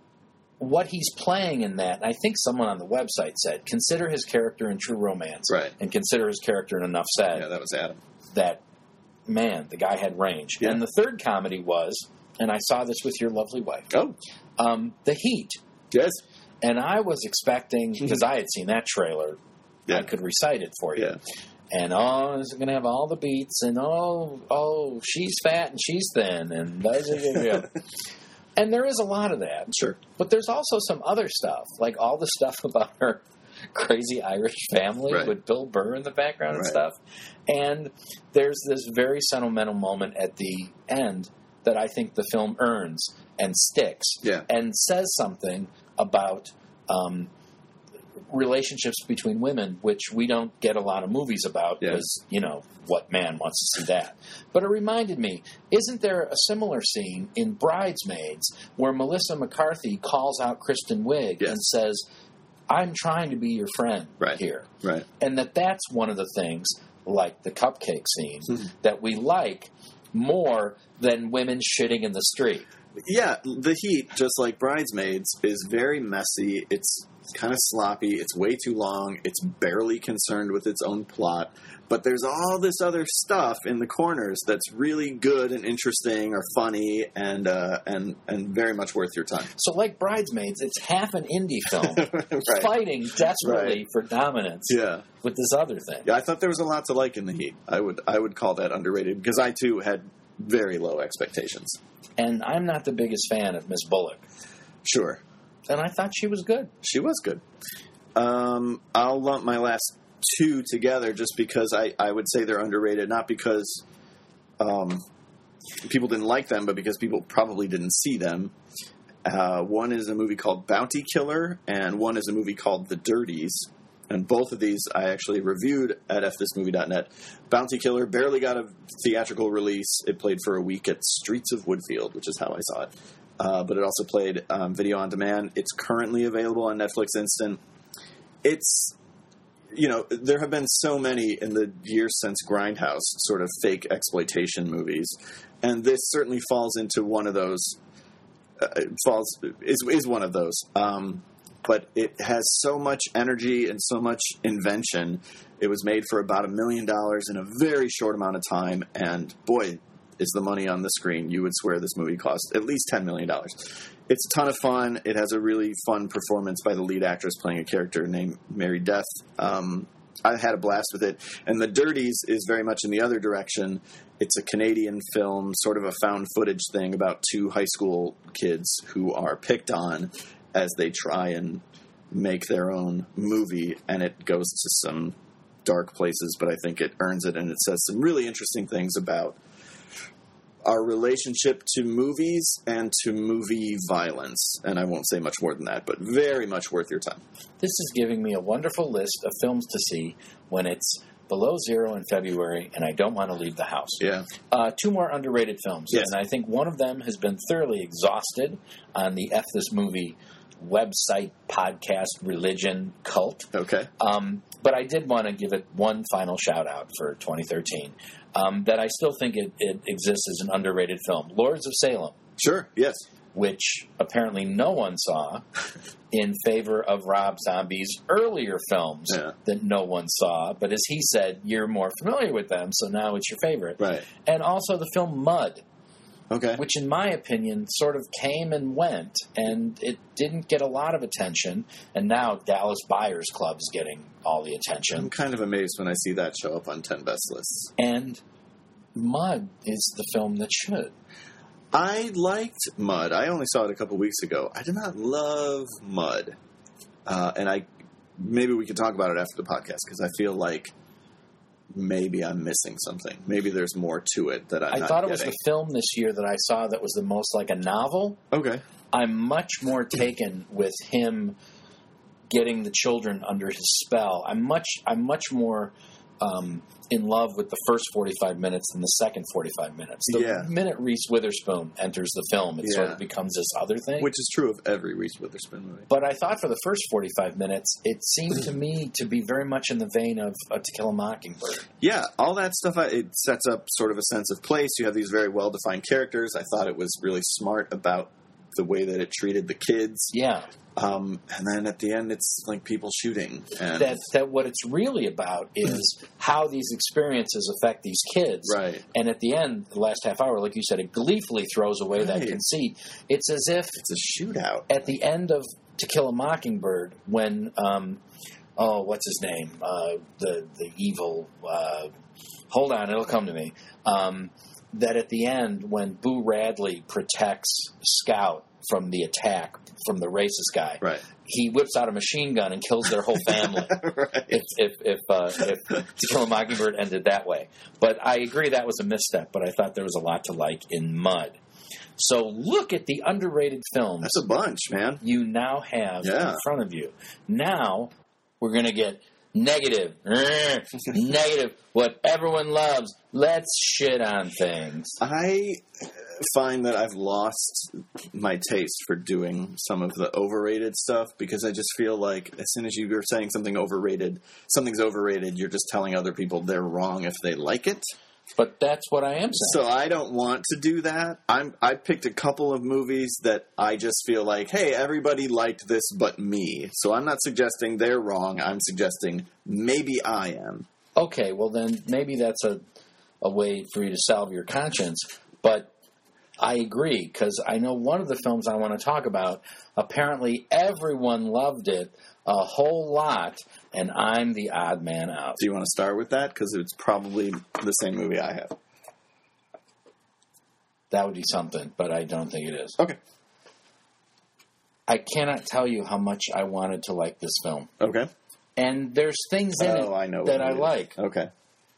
what he's playing in that, and I think someone on the website said, consider his character in True Romance, Right. and consider his character in Enough Said, Yeah, that was Adam. that, man, the guy had range. Yeah. And the third comedy was, and I saw this with your lovely wife, Oh, um, The Heat. yes. And I was expecting, because I had seen that trailer, Yeah. I could recite it for you. Yeah. And oh, it's going to have all the beats, and oh, oh, she's fat and she's thin, and blah, blah, blah, blah. And there is a lot of that. Sure. But there's also some other stuff, like all the stuff about her crazy Irish family Right. with Bill Burr in the background and Right. stuff. And there's this very sentimental moment at the end that I think the film earns and sticks Yeah. and says something about um, relationships between women, which we don't get a lot of movies about Yeah. because, you know, what man wants to see that? But it reminded me, isn't there a similar scene in Bridesmaids where Melissa McCarthy calls out Kristen Wiig Yes. and says, I'm trying to be your friend Right. here. Right. And that that's one of the things, like the cupcake scene, Mhm. that we like more than women shitting in the street. Yeah, The Heat, just like Bridesmaids, is very messy. It's kind of sloppy. It's way too long. It's barely concerned with its own plot. But there's all this other stuff in the corners that's really good and interesting or funny and uh, and and very much worth your time. So like Bridesmaids, it's half an indie film Right. fighting desperately Right. for dominance Yeah. with this other thing. Yeah, I thought there was a lot to like in The Heat. I would I would call that underrated because I too had very low expectations. And I'm not the biggest fan of Miss Bullock. Sure. And I thought she was good. She was good. Um, I'll lump my last two together just because I, I would say they're underrated, not because um, people didn't like them, but because people probably didn't see them. Uh, one is a movie called Bounty Killer, and one is a movie called The Dirties. And both of these I actually reviewed at f this movie dot net. Bounty Killer barely got a theatrical release. It played for a week at Streets of Woodfield, which is how I saw it. Uh, but it also played um, video on demand. It's currently available on Netflix Instant. It's, you know, there have been so many in the years since Grindhouse sort of fake exploitation movies. And this certainly falls into one of those, uh, falls, is, is one of those. Um, but it has so much energy and so much invention. It was made for about a million dollars in a very short amount of time. And boy, is the money on the screen. You would swear this movie cost at least ten million dollars. It's a ton of fun. It has a really fun performance by the lead actress playing a character named Mary Death. Um, I had a blast with it. And The Dirties is very much in the other direction. It's a Canadian film, sort of a found footage thing about two high school kids who are picked on as they try and make their own movie. And it goes to some dark places, but I think it earns it. And it says some really interesting things about our relationship to movies and to movie violence. And I won't say much more than that, but very much worth your time. This is giving me a wonderful list of films to see when it's below zero in February and I don't want to leave the house. Yeah. Uh, two more underrated films. Yes. And I think one of them has been thoroughly exhausted on the F This Movie website, podcast, religion, cult. Okay. Um, but I did want to give it one final shout out for twenty thirteen. Um, that I still think it, it exists as an underrated film. Lords of Salem. Sure. Yes. Which apparently no one saw in favor of Rob Zombie's earlier films Yeah. that no one saw. But as he said, you're more familiar with them, so now it's your favorite. Right. And also the film Mud, Okay. which in my opinion sort of came and went, and it didn't get a lot of attention, and now Dallas Buyers Club is getting all the attention. I'm kind of amazed when I see that show up on ten best lists. And Mud is the film that should. I liked Mud. I only saw it a couple weeks ago. I did not love Mud. Uh, and I maybe we could talk about it after the podcast, because I feel like maybe I'm missing something. Maybe there's more to it that I'm I not thought it getting. was the film this year that I saw that was the most like a novel. Okay. I'm much more taken with him getting the children under his spell. I'm much I'm much more um, in love with the first forty-five minutes than the second forty-five minutes. The Yeah. minute Reese Witherspoon enters the film, it Yeah. sort of becomes this other thing. Which is true of every Reese Witherspoon movie. But I thought for the first forty-five minutes, it seemed to me to be very much in the vein of A To Kill a Mockingbird. Yeah, all that stuff, I- it sets up sort of a sense of place. You have these very well-defined characters. I thought it was really smart about the way that it treated the kids. Yeah. Um, and then at the end, it's like people shooting. And That, that what it's really about is how these experiences affect these kids. Right. And at the end, the last half hour, like you said, it gleefully throws away that Right. conceit. It's as if It's a shootout. at the end of To Kill a Mockingbird, when, um, oh, what's his name? Uh, the, the evil, uh, hold on, it'll come to me. Um, that at the end, when Boo Radley protects Scout from the attack from the racist guy, Right. he whips out a machine gun and kills their whole family. Right. If if if, uh, if To Kill a Mockingbird ended that way, but I agree that was a misstep. But I thought there was a lot to like in Mud. So look at the underrated films That's a bunch, man. you now have Yeah. in front of you. Now we're going to get negative, negative. What everyone loves. Let's shit on things. I find that I've lost my taste for doing some of the overrated stuff, because I just feel like as soon as you're saying something overrated, something's overrated, you're just telling other people they're wrong if they like it. But that's what I am saying. So I don't want to do that. I'm I picked a couple of movies that I just feel like, hey, everybody liked this but me. So I'm not suggesting they're wrong. I'm suggesting maybe I am. Okay, well then maybe that's a a way for you to salve your conscience. But I agree, because I know one of the films I want to talk about, apparently everyone loved it a whole lot, and I'm the odd man out. Do you want to start with that? Because it's probably the same movie I have. That would be something, but I don't think it is. Okay. I cannot tell you how much I wanted to like this film. Okay. And there's things in Oh, it I know that what I it is. like. Okay.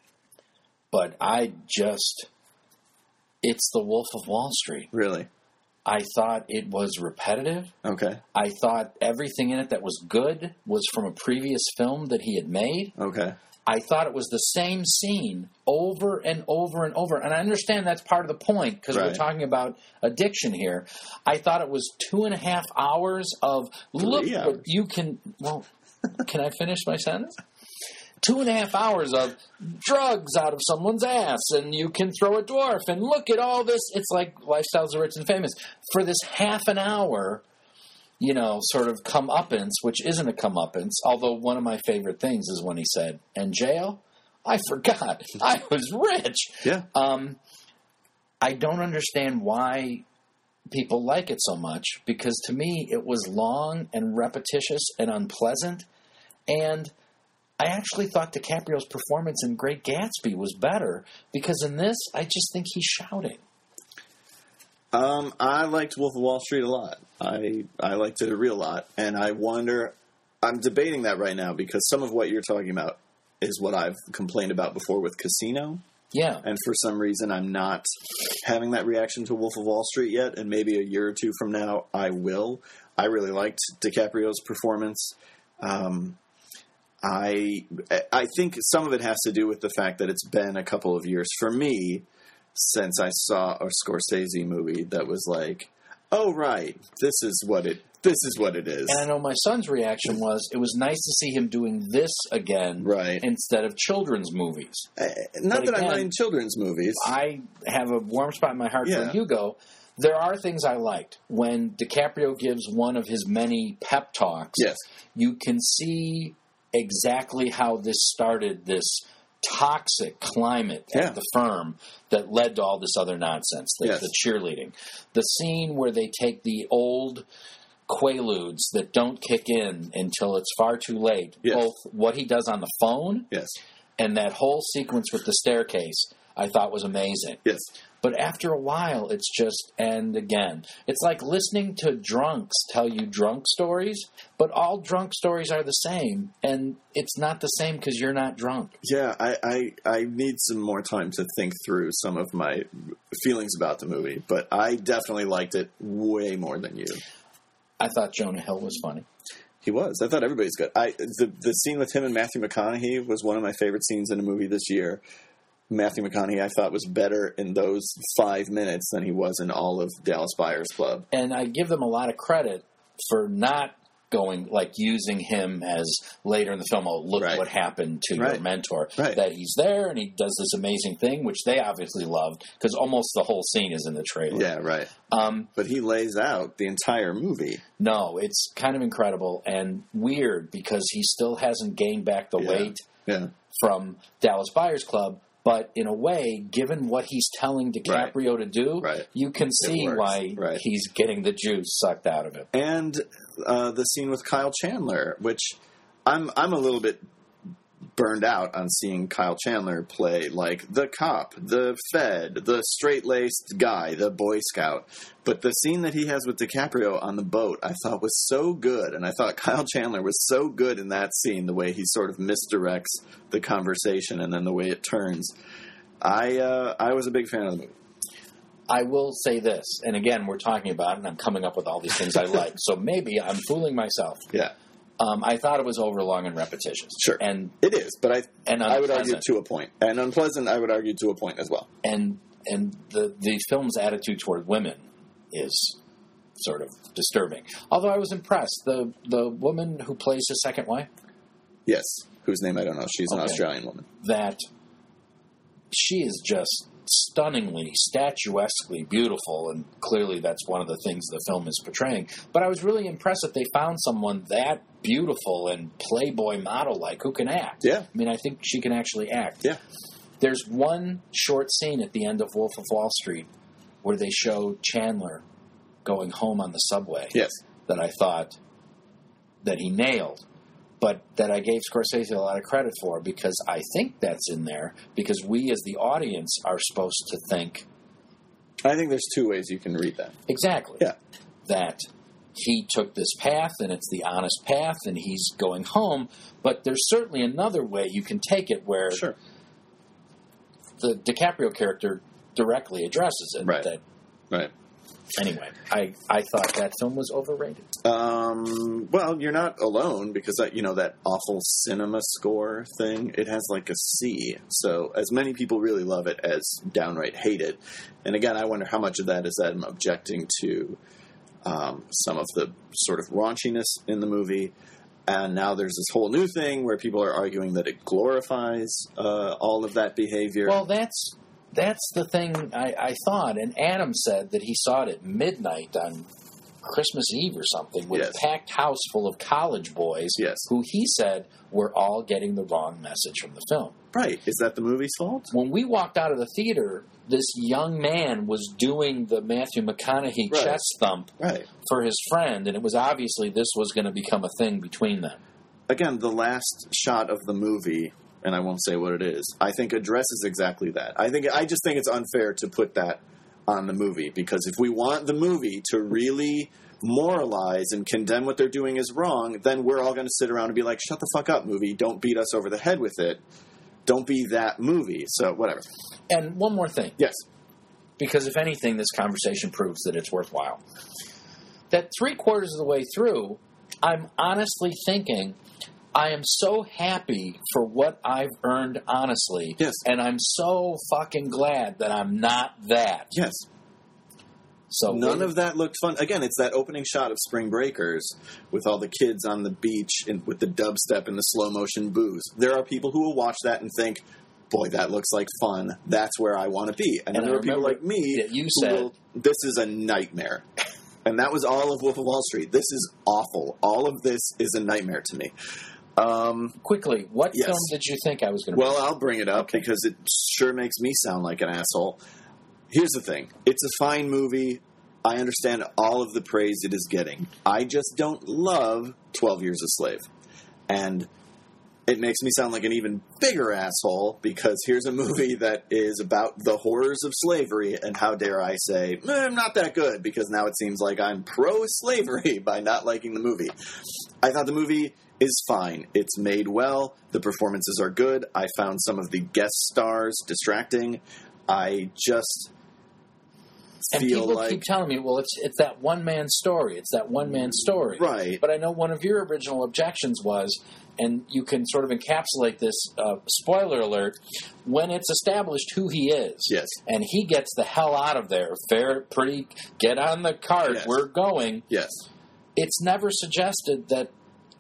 But I just... It's The Wolf of Wall Street. Really? I thought it was repetitive. Okay. I thought everything in it that was good was from a previous film that he had made. Okay. I thought it was the same scene over and over and over. And I understand that's part of the point, because we're Right. talking about addiction here. I thought it was two and a half hours of, look, Three what hours. you can... Well, can I finish my sentence? Two and a half hours of drugs out of someone's ass, and you can throw a dwarf, and look at all this. It's like Lifestyles of Rich and Famous. For this half an hour, you know, sort of comeuppance, which isn't a comeuppance, although one of my favorite things is when he said, "And jail? I forgot. I was rich." Yeah. Um, I don't understand why people like it so much, because to me it was long and repetitious and unpleasant, and I actually thought DiCaprio's performance in Great Gatsby was better, because in this, I just think he's shouting. Um, I liked Wolf of Wall Street a lot. I I liked it a real lot, and I wonder. I'm debating that right now, because some of what you're talking about is what I've complained about before with Casino, Yeah. and for some reason I'm not having that reaction to Wolf of Wall Street yet. And maybe a year or two from now I will. I really liked DiCaprio's performance. Um, I I think some of it has to do with the fact that it's been a couple of years for me since I saw a Scorsese movie that was like, oh right, this is what it this is what it is. And I know my son's reaction was, it was nice to see him doing this again, Right. instead of children's movies. Uh, not But that again, I mind children's movies. I have a warm spot in my heart Yeah. for Hugo. There are things I liked. When DiCaprio gives one of his many pep talks, Yes. you can see exactly how this started, this toxic climate yeah. at the firm that led to all this other nonsense, the, yes. the cheerleading. The scene where they take the old Quaaludes that don't kick in until it's far too late, yes. both what he does on the phone yes. and that whole sequence with the staircase, I thought was amazing. Yes. But after a while, it's just, and again, it's like listening to drunks tell you drunk stories, but all drunk stories are the same, and it's not the same because you're not drunk. Yeah, I, I, I need some more time to think through some of my feelings about the movie, but I definitely liked it way more than you. I thought Jonah Hill was funny. He was. I thought everybody's good. I the the scene with him and Matthew McConaughey was one of my favorite scenes in a movie this year. Matthew McConaughey, I thought, was better in those five minutes than he was in all of Dallas Buyers Club. And I give them a lot of credit for not going, like, using him as later in the film, oh, look right. what happened to right. your mentor. Right. That he's there and he does this amazing thing, which they obviously loved, because almost the whole scene is in the trailer. Yeah, right. Um, but he lays out the entire movie. No, it's kind of incredible and weird, because he still hasn't gained back the yeah. weight yeah. from Dallas Buyers Club. But in a way, given what he's telling DiCaprio right. to do, right. you can see why right. he's getting the juice sucked out of him. And uh, the scene with Kyle Chandler, which I'm I'm a little bit burned out on seeing Kyle Chandler play like the cop, the Fed, the straight-laced guy, the Boy Scout. But the scene that he has with DiCaprio on the boat, I thought was so good. And I thought Kyle Chandler was so good in that scene, the way he sort of misdirects the conversation and then the way it turns. I uh, I was a big fan of the movie. I will say this, and again, we're talking about it, and I'm coming up with all these things I like. So maybe I'm fooling myself. Yeah. Um, I thought it was overlong and repetitious. Sure, and it is, but I and I would argue to a point, and unpleasant. I would argue to a point as well. And and the the film's attitude toward women is sort of disturbing. Although I was impressed, the the woman who plays his second wife, yes, whose name I don't know, she's an okay. Australian woman. That she is just stunningly, statuesquely beautiful, and clearly that's one of the things the film is portraying. But I was really impressed that they found someone that beautiful and Playboy model-like who can act. Yeah. I mean, I think she can actually act. Yeah. There's one short scene at the end of Wolf of Wall Street where they show Chandler going home on the subway. Yes. That I thought that he nailed. But that I gave Scorsese a lot of credit for, because I think that's in there because we as the audience are supposed to think. I think there's two ways you can read that. Exactly. Yeah. That he took this path and it's the honest path and he's going home. But there's certainly another way you can take it where sure. the DiCaprio character directly addresses it. Right. That, right. Anyway, I, I thought that film was overrated. Um, well, you're not alone, because that, you know, that awful cinema score thing, it has like a C. So as many people really love it as downright hate it. And again, I wonder how much of that is them objecting to um, some of the sort of raunchiness in the movie. And now there's this whole new thing where people are arguing that it glorifies uh, all of that behavior. Well, that's... That's the thing I, I thought. And Adam said that he saw it at midnight on Christmas Eve or something with yes. a packed house full of college boys yes. who he said were all getting the wrong message from the film. Right. Is that the movie's fault? When we walked out of the theater, this young man was doing the Matthew McConaughey right. chest thump right. for his friend, and it was obviously this was going to become a thing between them. Again, the last shot of the movie, and I won't say what it is, I think addresses exactly that. I think I just think it's unfair to put that on the movie, because if we want the movie to really moralize and condemn what they're doing is wrong, then we're all going to sit around and be like, shut the fuck up, movie. Don't beat us over the head with it. Don't be that movie. So, whatever. And one more thing. Yes. Because if anything, this conversation proves that it's worthwhile. That three quarters of the way through, I'm honestly thinking, I am so happy for what I've earned honestly. Yes. And I'm so fucking glad that I'm not that. Yes. So none of that looked fun. Again, it's that opening shot of Spring Breakers with all the kids on the beach and with the dubstep and the slow motion booze. There are people who will watch that and think, boy, that looks like fun. That's where I want to be. And, and then there are people like me that you who said, will, this is a nightmare. And that was all of Wolf of Wall Street. This is awful. All of this is a nightmare to me. Um, Quickly, what yes. film did you think I was going to Well, I'll bring it up Okay. because it sure makes me sound like an asshole. Here's the thing. It's a fine movie. I understand all of the praise it is getting. I just don't love twelve Years a Slave. And it makes me sound like an even bigger asshole because here's a movie that is about the horrors of slavery, and how dare I say, eh, I'm not that good, because now it seems like I'm pro-slavery by not liking the movie. I thought the movie is fine. It's made well. The performances are good. I found some of the guest stars distracting. I just And feel people like... keep telling me, well, it's it's that one-man story. It's that one-man story. Right. But I know one of your original objections was, and you can sort of encapsulate this, uh, spoiler alert, when it's established who he is. Yes. And he gets the hell out of there. Fair, pretty, get on the cart. Yes. We're going. Yes. It's never suggested that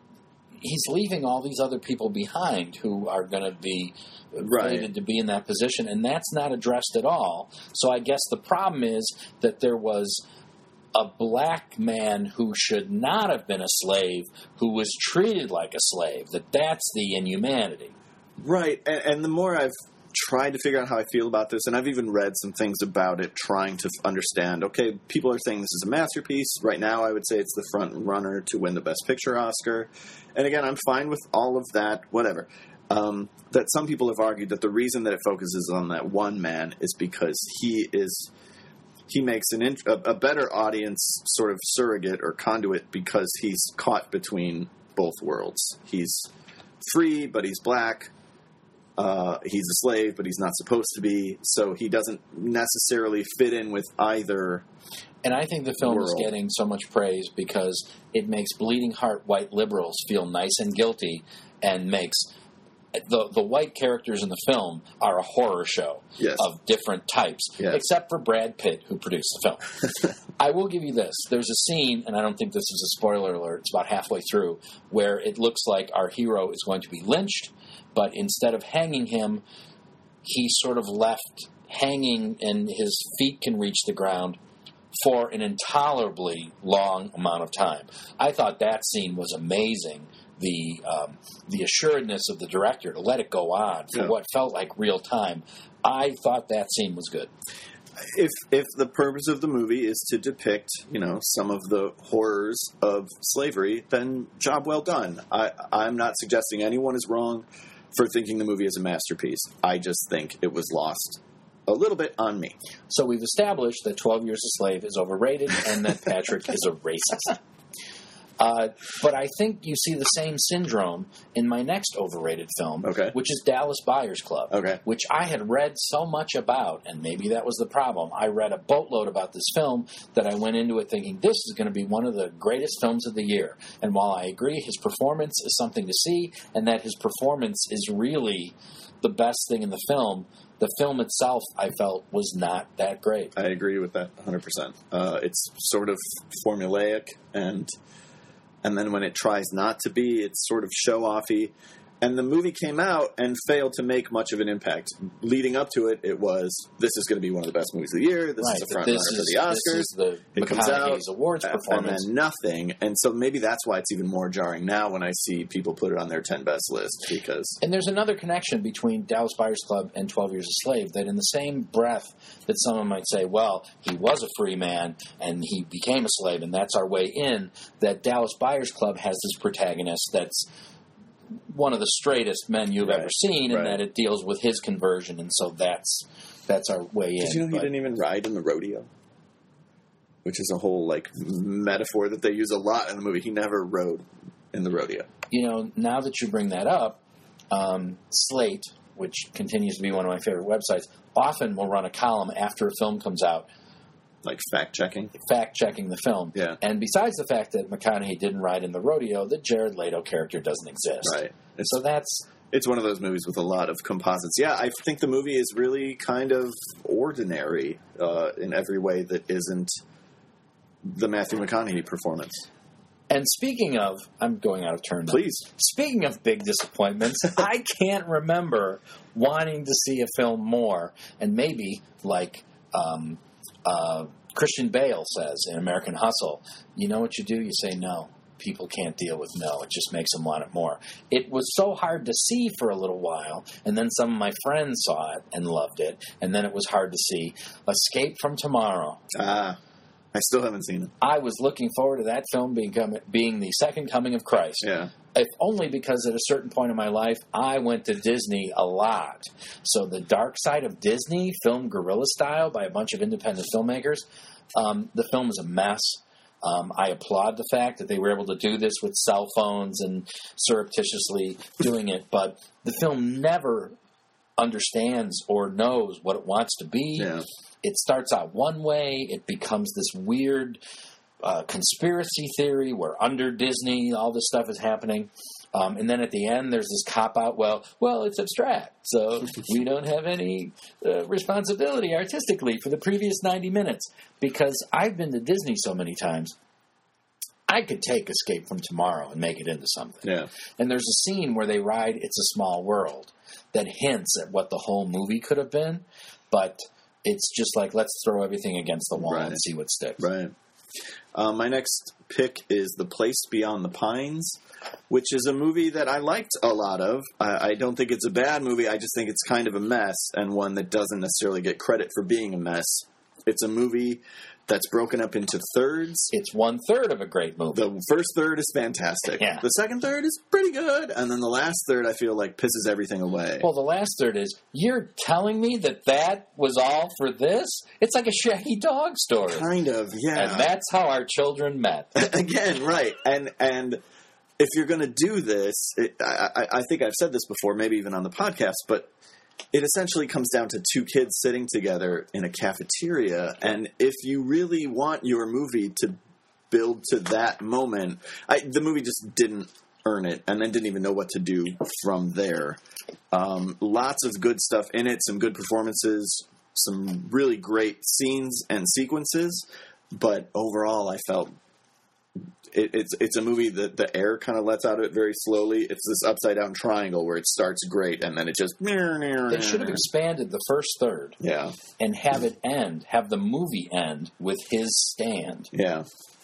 he's leaving all these other people behind who are going to be Right. rated to be in that position, and that's not addressed at all. So I guess the problem is that there was a black man who should not have been a slave, who was treated like a slave, that that's the inhumanity. Right, and, and the more I've tried to figure out how I feel about this, and I've even read some things about it, trying to f- understand, okay, people are saying this is a masterpiece. Right now, I would say it's the front runner to win the Best Picture Oscar. And again, I'm fine with all of that, whatever. Um, that some people have argued that the reason that it focuses on that one man is because he is... he makes an int- a, a better audience sort of surrogate or conduit because he's caught between both worlds. He's free, but he's black. Uh, he's a slave, but he's not supposed to be. So he doesn't necessarily fit in with either. And I think the film world. is getting so much praise because it makes bleeding heart white liberals feel nice and guilty, and makes the the white characters in the film are a horror show Yes. of different types, Yes. except for Brad Pitt, who produced the film. I will give you this. There's a scene, and I don't think this is a spoiler alert, it's about halfway through, where it looks like our hero is going to be lynched, but instead of hanging him, he's sort of left hanging and his feet can reach the ground for an intolerably long amount of time. I thought that scene was amazing. The um, the assuredness of the director to let it go on for Yeah. what felt like real time. I thought that scene was good. If if the purpose of the movie is to depict, you know, some of the horrors of slavery, then job well done. I, I'm not suggesting anyone is wrong for thinking the movie is a masterpiece. I just think it was lost a little bit on me. So we've established that twelve Years a Slave is overrated and that Patrick is a racist. Uh, but I think you see the same syndrome in my next overrated film, Okay. which is Dallas Buyers Club, Okay. which I had read so much about, and maybe that was the problem. I read a boatload about this film that I went into it thinking this is going to be one of the greatest films of the year. And while I agree his performance is something to see, and that his performance is really the best thing in the film, the film itself, I felt, was not that great. I agree with that one hundred percent. Uh, it's sort of formulaic, and and then when it tries not to be, it's sort of show-offy. And the movie came out and failed to make much of an impact. Leading up to it, it was, this is going to be one of the best movies of the year. This Right, is a that front this runner for is- the Oscars. This is the It comes out, McConaughey's awards and performance. then nothing. And so maybe that's why it's even more jarring now when I see people put it on their ten best list, because... And there's another connection between Dallas Buyers Club and twelve Years a Slave, that in the same breath that someone might say, well, he was a free man and he became a slave and that's our way in, that Dallas Buyers Club has this protagonist that's one of the straightest men you've Right. ever seen, and Right. that it deals with his conversion, and so that's that's our way in. Did you know he But- didn't even ride in the rodeo? Which is a whole, like, metaphor that they use a lot in the movie. He never rode in the rodeo. You know, now that you bring that up, um, Slate, which continues to be one of my favorite websites, often will run a column after a film comes out Like, fact-checking. fact-checking the film. Yeah. And besides the fact that McConaughey didn't ride in the rodeo, the Jared Leto character doesn't exist. Right. It's, So that's... it's one of those movies with a lot of composites. Yeah, I think the movie is really kind of ordinary uh, in every way that isn't the Matthew McConaughey performance. And speaking of... I'm going out of turn now. Please. Speaking of big disappointments, I can't remember wanting to see a film more. And maybe, like um, uh, Christian Bale says in American Hustle, you know what you do? You say no. people can't deal with no. It just makes them want it more. It was so hard to see for a little while, and then some of my friends saw it and loved it, and then it was hard to see. Escape from Tomorrow. Ah, I still haven't seen it. I was looking forward to that film being, being the second coming of Christ. Yeah. If only because at a certain point in my life, I went to Disney a lot. So The Dark Side of Disney, filmed guerrilla style by a bunch of independent filmmakers, um, the film is a mess. Um, I applaud the fact that they were able to do this with cell phones and surreptitiously doing it, but the film never understands or knows what it wants to be. Yeah. It starts out one way, it becomes this weird uh, conspiracy theory where under Disney all this stuff is happening. Um, and then at the end, there's this cop-out, well, well, it's abstract, so we don't have any uh, responsibility artistically for the previous ninety minutes. Because I've been to Disney so many times, I could take Escape from Tomorrow and make it into something. Yeah. And there's a scene where they ride It's a Small World that hints at what the whole movie could have been, but it's just like, let's throw everything against the wall Right. and see what sticks. Right. Uh, my next pick is The Place Beyond the Pines, which is a movie that I liked a lot of. I, I don't think it's a bad movie. I just think it's kind of a mess, and one that doesn't necessarily get credit for being a mess. It's a movie that's broken up into thirds. It's one third of a great movie. The first third is fantastic. Yeah. The second third is pretty good. And then the last third, I feel like, pisses everything away. Well, the last third is, you're telling me that that was all for this? It's like a Shaggy Dog story. Kind of, yeah. And that's how our children met. Again, right. And and if you're going to do this, it, I, I, I think I've said this before, maybe even on the podcast, but it essentially comes down to two kids sitting together in a cafeteria. And if you really want your movie to build to that moment, I, the movie just didn't earn it and then didn't even know what to do from there. Um, lots of good stuff in it, some good performances, some really great scenes and sequences. But overall, I felt It, it's it's a movie that the air kind of lets out of it very slowly. It's this upside down triangle where it starts great and then it just. They should have expanded the first third. Yeah. And have it end, have the movie end with his stand. Yeah.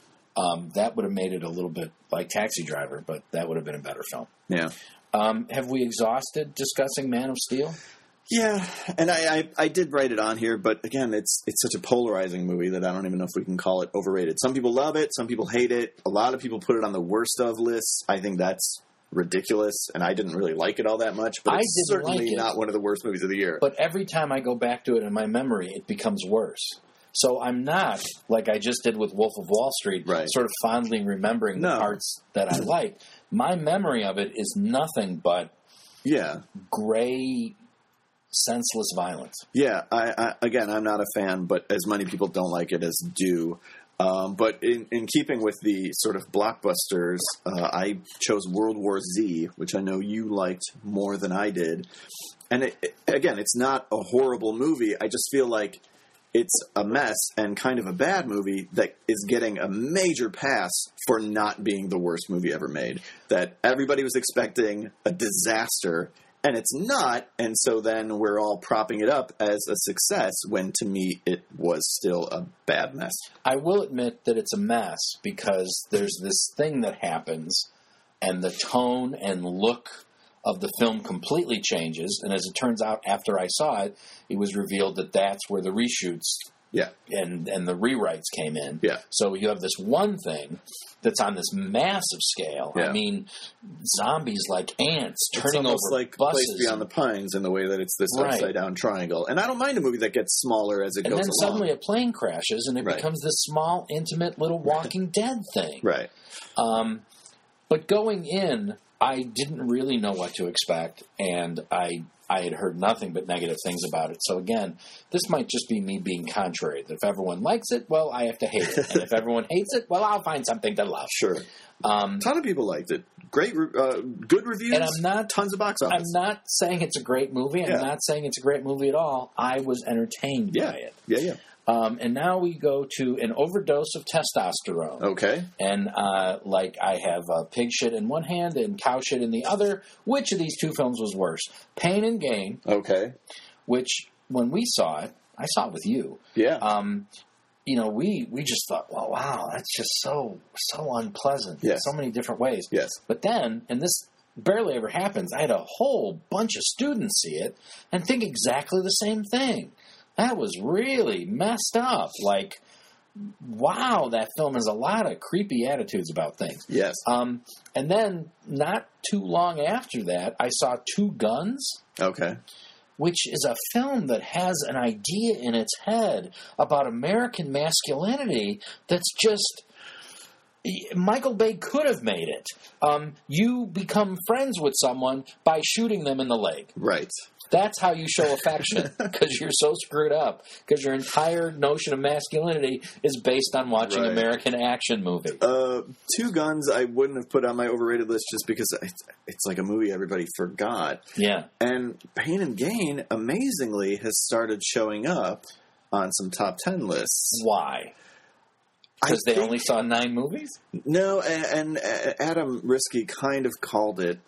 Um, that would have made it a little bit like Taxi Driver, but that would have been a better film. Yeah. Um, have we exhausted discussing Man of Steel? Yeah, and I, I, I did write it on here, but again, it's it's such a polarizing movie that I don't even know if we can call it overrated. Some people love it, some people hate it. A lot of people put it on the worst of lists. I think that's ridiculous, and I didn't really like it all that much, but I it's didn't certainly like it. not one of the worst movies of the year. But every time I go back to it in my memory, it becomes worse. So I'm not, like I just did with Wolf of Wall Street, right. sort of fondly remembering the No. parts that I like. My memory of it is nothing but yeah. gray, senseless violence. Yeah, I, I, again, I'm not a fan, but as many people don't like it as do. Um, but in, in keeping with the sort of blockbusters, uh, I chose World War Z, which I know you liked more than I did. And it, it, again, it's not a horrible movie. I just feel like it's a mess and kind of a bad movie that is getting a major pass for not being the worst movie ever made. That everybody was expecting a disaster, and it's not, and so then we're all propping it up as a success when, to me, it was still a bad mess. I will admit that it's a mess because there's this thing that happens, and the tone and look of the film completely changes, and as it turns out, after I saw it, it was revealed that that's where the reshoots Yeah. and, and the rewrites came in. Yeah. So you have this one thing that's on this massive scale. Yeah. I mean, zombies like ants It's turning almost over like buses. Place Beyond the Pines in the way that it's this Right. upside-down triangle. And I don't mind a movie that gets smaller as it and goes then along. suddenly a plane crashes, and it Right. becomes this small, intimate little Walking Dead thing. Right. Um, but going in, I didn't really know what to expect, and I I had heard nothing but negative things about it. So again, this might just be me being contrary. That if everyone likes it, well, I have to hate it. And if everyone hates it, well, I'll find something to love. Sure. Um, A ton of people liked it. Great, re- uh, good reviews. And I'm not- tons of box I'm office. not saying it's a great movie. I'm Yeah. not saying it's a great movie at all. I was entertained yeah. by it. Yeah, yeah. Um, and now we go to An Overdose of Testosterone. Okay. And uh, like I have uh, pig shit in one hand and cow shit in the other. Which of these two films was worse? Pain and Gain, Okay. which when we saw it, I saw it with you. Yeah. Um, you know, we, we just thought, well, wow, that's just so so unpleasant Yes. in so many different ways. Yes. But then, and this barely ever happens, I had a whole bunch of students see it and think exactly the same thing. That was really messed up. Like, wow, that film has a lot of creepy attitudes about things. Yes. Um, and then, not too long after that, I saw Two Guns, Okay. which is a film that has an idea in its head about American masculinity that's just... Michael Bay could have made it. Um, you become friends with someone by shooting them in the leg. Right. That's how you show affection, because you're so screwed up, because your entire notion of masculinity is based on watching Right. American action movie. Uh, Two Guns I wouldn't have put on my overrated list just because it's, it's like a movie everybody forgot. Yeah. And Pain and Gain, amazingly, has started showing up on some top ten lists. Why? I Because they think- only saw nine movies? No, and, and Adam Risky kind of called it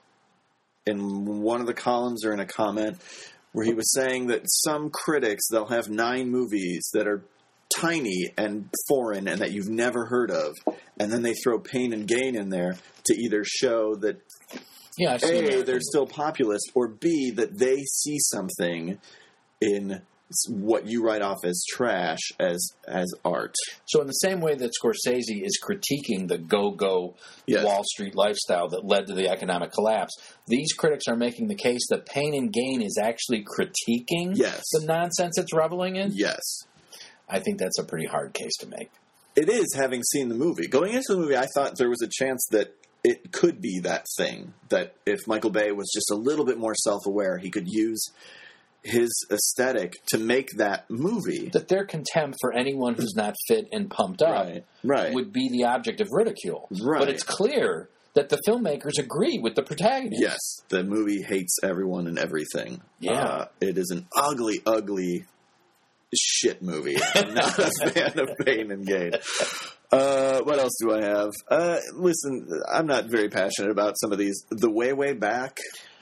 in one of the columns or in a comment where he was saying that some critics, they'll have nine movies that are tiny and foreign and that you've never heard of, and then they throw Pain and Gain in there to either show that Yeah, I've seen A, that. they're still populist, or B, that they see something in what you write off as trash as as art. So in the same way that Scorsese is critiquing the go-go Yes. Wall Street lifestyle that led to the economic collapse, these critics are making the case that Pain and Gain is actually critiquing Yes. the nonsense it's reveling in. Yes. I think that's a pretty hard case to make. It is, having seen the movie. Going into the movie, I thought there was a chance that it could be that thing. That if Michael Bay was just a little bit more self-aware, he could use his aesthetic to make that movie. That their contempt for anyone who's not fit and pumped up Right, right. would be the object of ridicule. Right. But it's clear that the filmmakers agree with the protagonist. Yes, the movie hates everyone and everything. Yeah. Uh, it is an ugly, ugly shit movie. I'm not a fan of Pain and Gain. Uh, what else do I have? Uh, listen, I'm not very passionate about some of these. The Way, Way Back.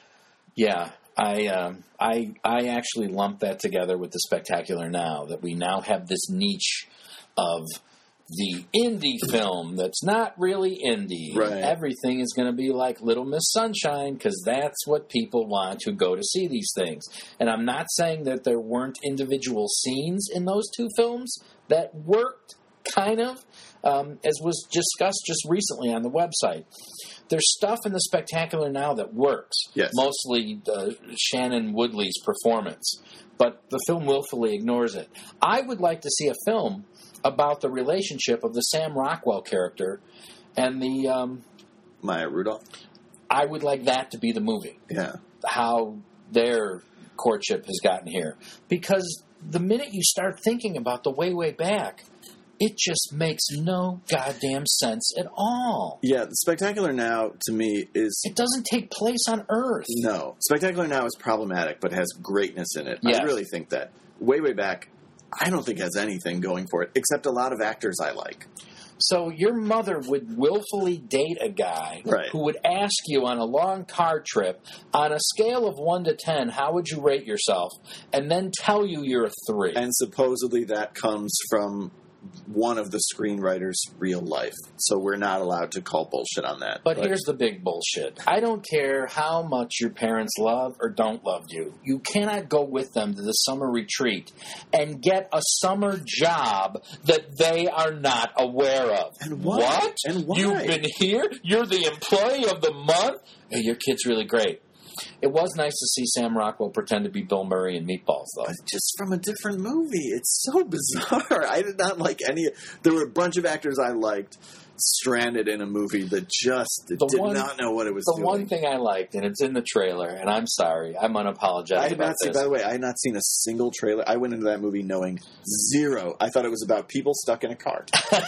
Yeah, I um, I I actually lumped that together with the Spectacular Now, that we now have this niche of the indie film that's not really indie. Right. Everything is going to be like Little Miss Sunshine, because that's what people want to go to see these things. And I'm not saying that there weren't individual scenes in those two films that worked, kind of, um, as was discussed just recently on the website. There's stuff in the Spectacular Now that works. Yes. Mostly uh, Shannon Woodley's performance. But the film willfully ignores it. I would like to see a film about the relationship of the Sam Rockwell character and the... Um, Maya Rudolph. I would like that to be the movie. Yeah. How their courtship has gotten here. Because the minute you start thinking about the way, way back, it just makes no goddamn sense at all. Yeah, the Spectacular Now, to me, is... It doesn't take place on Earth. No. Spectacular Now is problematic, but has greatness in it. Yes. I really think that. Way, Way Back, I don't think has anything going for it, except a lot of actors I like. So your mother would willfully date a guy Right. who would ask you on a long car trip, on a scale of one to ten, how would you rate yourself? And then tell you you're a three. And supposedly that comes from one of the screenwriters' real life. So we're not allowed to call bullshit on that. But here's the big bullshit. I don't care how much your parents love or don't love you. You cannot go with them to the summer retreat and get a summer job that they are not aware of. And why? What? And why? You've been here? You're the employee of the month? Hey, your kid's really great. It was nice to see Sam Rockwell pretend to be Bill Murray in Meatballs, though. Just from a different movie. It's so bizarre. I did not like any... There were a bunch of actors I liked stranded in a movie that just The did one- not know what it was The doing. one thing I liked, and it's in the trailer, and I'm sorry, I'm unapologetic I had about not seen, this. by the way, I had not seen a single trailer. I went into that movie knowing zero. I thought it was about people stuck in a car.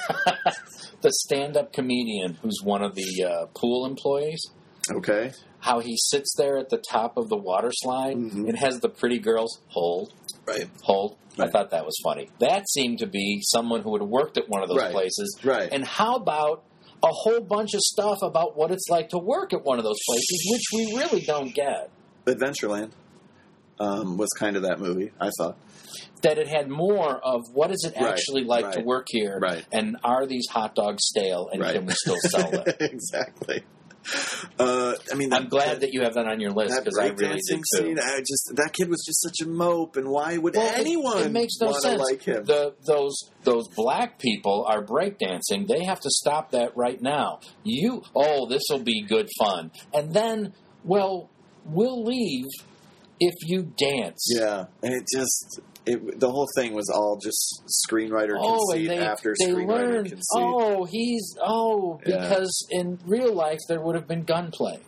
The stand-up comedian who's one of the uh, pool employees, Okay? how he sits there at the top of the water slide Mhm. and has the pretty girls hold, Right. hold. I Right. thought that was funny. That seemed to be someone who had worked at one of those Right. places. Right. And how about a whole bunch of stuff about what it's like to work at one of those places, which we really don't get. Adventureland. um, was kind of that movie, I thought. That it had more of what is it actually right, like right. to work here, right. and are these hot dogs stale, and right. can we still sell them? Exactly. Uh, I mean, I'm that, glad that, that you have that on your list because I really did too. Scene, I just that kid was just such a mope, and why would well, anyone it, it makes no want sense. to like him? The, those those black people are breakdancing. They have to stop that right now. You oh, this will be good fun, and then well, we'll leave if you dance. Yeah, and it just. It, the whole thing was all just screenwriter oh, conceit and they, after they screenwriter learned, conceit. Oh, he's oh because yeah. in real life there would have been gunplay.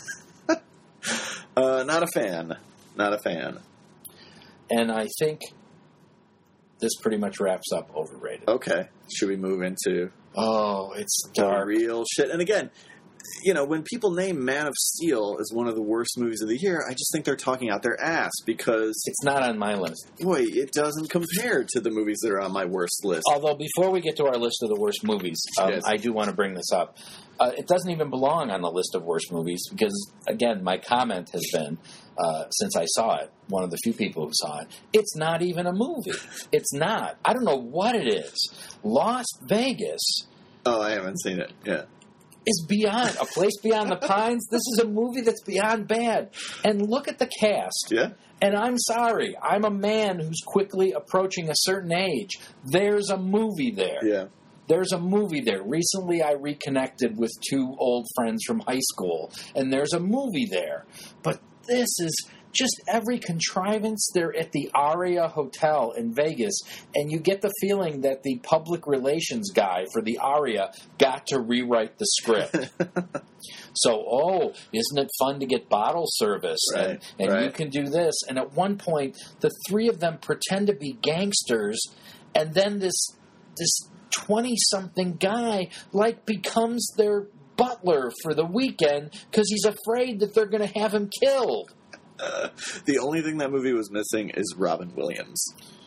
uh, not a fan. Not a fan. And I think this pretty much wraps up Overrated. Okay, should we move into? Oh, it's dark, real shit. And again, you know, when people name Man of Steel as one of the worst movies of the year, I just think they're talking out their ass because... It's not on my list. Boy, it doesn't compare to the movies that are on my worst list. Although, before we get to our list of the worst movies, um, yes. I do want to bring this up. Uh, it doesn't even belong on the list of worst movies because, again, my comment has been, uh, since I saw it, one of the few people who saw it, it's not even a movie. It's not. I don't know what it is. Lost Vegas... Oh, I haven't seen it, yeah. Is beyond A Place Beyond the Pines. This is a movie that's beyond bad. And look at the cast. Yeah. And I'm sorry, I'm a man who's quickly approaching a certain age. There's a movie there. Yeah. There's a movie there. Recently, I reconnected with two old friends from high school, and there's a movie there. But this is just every contrivance. They're at the Aria Hotel in Vegas, and you get the feeling that the public relations guy for the Aria got to rewrite the script. So, oh, isn't it fun to get bottle service? Right, and and right. you can do this. And at one point, the three of them pretend to be gangsters, and then this this twenty-something guy, like, becomes their butler for the weekend because he's afraid that they're going to have him killed. Uh, the only thing that movie was missing is Robin Williams.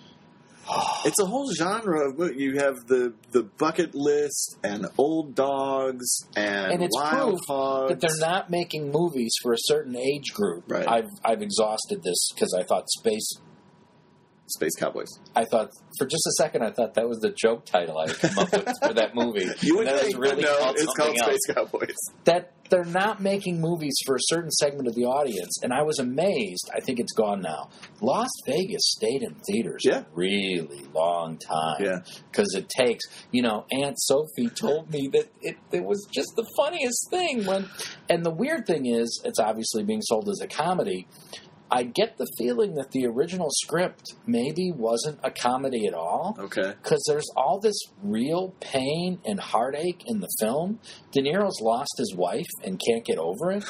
It's a whole genre of movie. You have the, the Bucket List and Old Dogs and, and it's Wild proof Hogs. that they're not making movies for a certain age group. Right. I've I've exhausted this because I thought Space Space Cowboys. I thought for just a second I thought that was the joke title I had come up with for that movie. You would that think, was really no, called it's called else. Space Cowboys. That they're not making movies for a certain segment of the audience, and I was amazed. I think it's gone now. Las Vegas stayed in theaters yeah. a really long time. Yeah. Because it takes, you know, Aunt Sophie told me that it, it was just the funniest thing. when. And the weird thing is, it's obviously being sold as a comedy. I get the feeling that the original script maybe wasn't a comedy at all. Okay. Because there's all this real pain and heartache in the film. De Niro's lost his wife and can't get over it.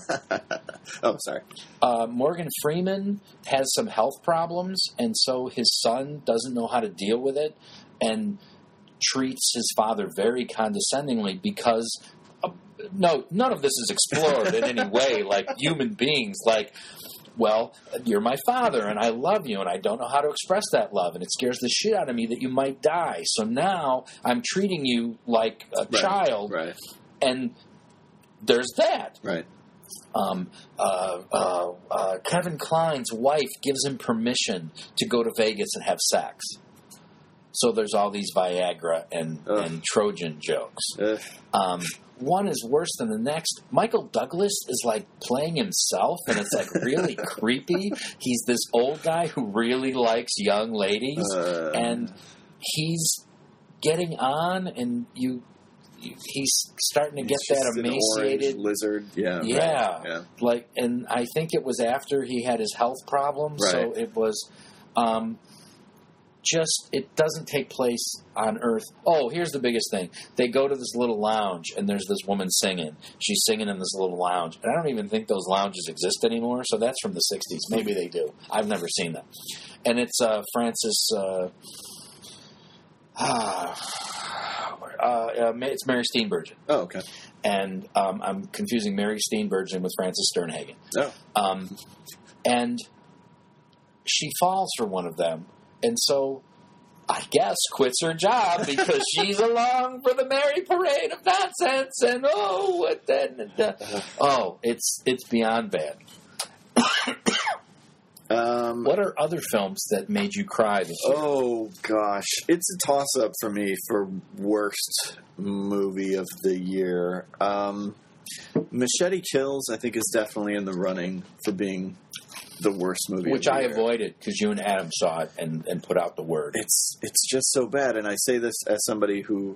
Oh, sorry. Uh, Morgan Freeman has some health problems, and so his son doesn't know how to deal with it and treats his father very condescendingly because... Uh, no, none of this is explored in any way like human beings. Like... Well, you're my father, and I love you, and I don't know how to express that love, and it scares the shit out of me that you might die. So now I'm treating you like a right, child, right. and there's that. Right. Um, uh, uh, uh, Kevin Kline's wife gives him permission to go to Vegas and have sex. So there's all these Viagra and, and Trojan jokes. Um, one is worse than the next. Michael Douglas is like playing himself, and it's like really creepy. He's this old guy who really likes young ladies, uh, and he's getting on, and you, you he's starting to get that emaciated lizard. Yeah, yeah, right. yeah. Like, and I think it was after he had his health problems, right. so it was. Um, Just, it doesn't take place on Earth. Oh, here's the biggest thing. They go to this little lounge, and there's this woman singing. She's singing in this little lounge. And I don't even think those lounges exist anymore, so that's from the sixties. Maybe they do. I've never seen them. And it's uh, Francis... Uh, uh, uh, it's Mary Steenburgen. Oh, okay. And um, I'm confusing Mary Steenburgen with Frances Sternhagen. Oh. Um, and she falls for one of them. And so, I guess, quits her job because she's along for the merry parade of nonsense. And oh, what then? Oh, it's it's beyond bad. Um, What are other films that made you cry this year? oh, gosh. It's a toss-up for me for worst movie of the year. Um, Machete Kills, I think, is definitely in the running for being the worst movie Which of the I year. avoided because you and Adam saw it and, and put out the word. It's it's just so bad, and I say this as somebody who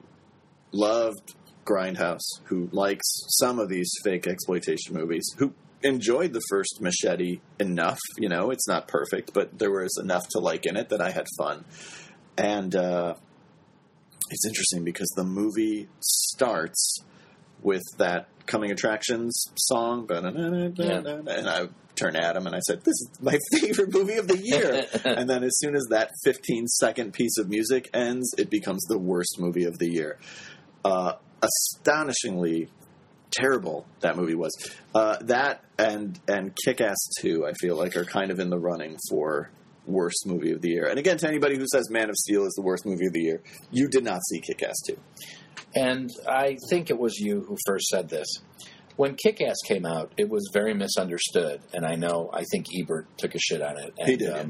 loved Grindhouse, who likes some of these fake exploitation movies, who enjoyed the first Machete enough. You know, it's not perfect, but there was enough to like in it that I had fun. And uh, it's interesting because the movie starts with that Coming Attractions song, Yeah. and I turned to Adam and I said, "This is my favorite movie of the year." And then as soon as that fifteen second piece of music ends, it becomes the worst movie of the year. Uh, astonishingly terrible that movie was. Uh, that and and Kick-Ass two, I feel like, are kind of in the running for worst movie of the year. And again, to anybody who says Man of Steel is the worst movie of the year, you did not see Kick-Ass two. And I think it was you who first said this. When Kick-Ass came out, it was very misunderstood, and I know, I think Ebert took a shit on it. And, He did. Um,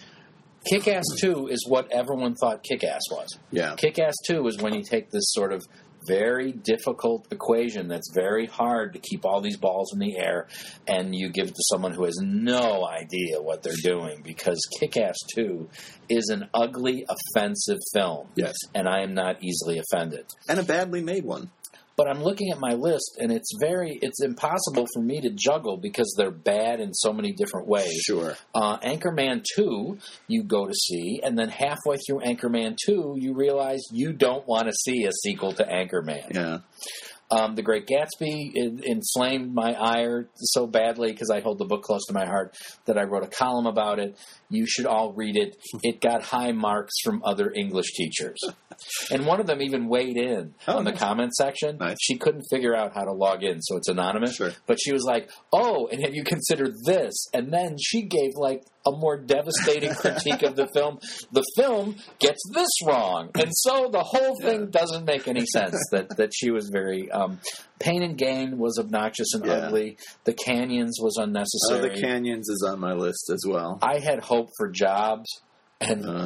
Kick-Ass two is what everyone thought Kick-Ass was. Yeah. Kick-Ass two is when you take this sort of very difficult equation that's very hard to keep all these balls in the air, and you give it to someone who has no idea what they're doing, because Kick-Ass two is an ugly, offensive film. Yes. And I am not easily offended. And a badly made one. But I'm looking at my list, and it's very, it's impossible for me to juggle because they're bad in so many different ways. Sure. Uh, Anchorman two, you go to see, and then halfway through Anchorman two, you realize you don't want to see a sequel to Anchorman. Yeah. Um, the Great Gatsby in, inflamed my ire so badly because I hold the book close to my heart that I wrote a column about it. You should all read it. It got high marks from other English teachers. And one of them even weighed in Oh, on the nice. comment section. Nice. She couldn't figure out how to log in, so it's anonymous. Sure. But she was like, oh, and have you considered this? And then she gave like a more devastating critique of the film. The film gets this wrong. And so the whole thing Yeah. doesn't make any sense. That, that she was very... Um, Pain and Gain was obnoxious and Yeah. ugly. The Canyons was Oh, unnecessary. the Canyons is on my list as well. I had hope for Jobs, and Uh.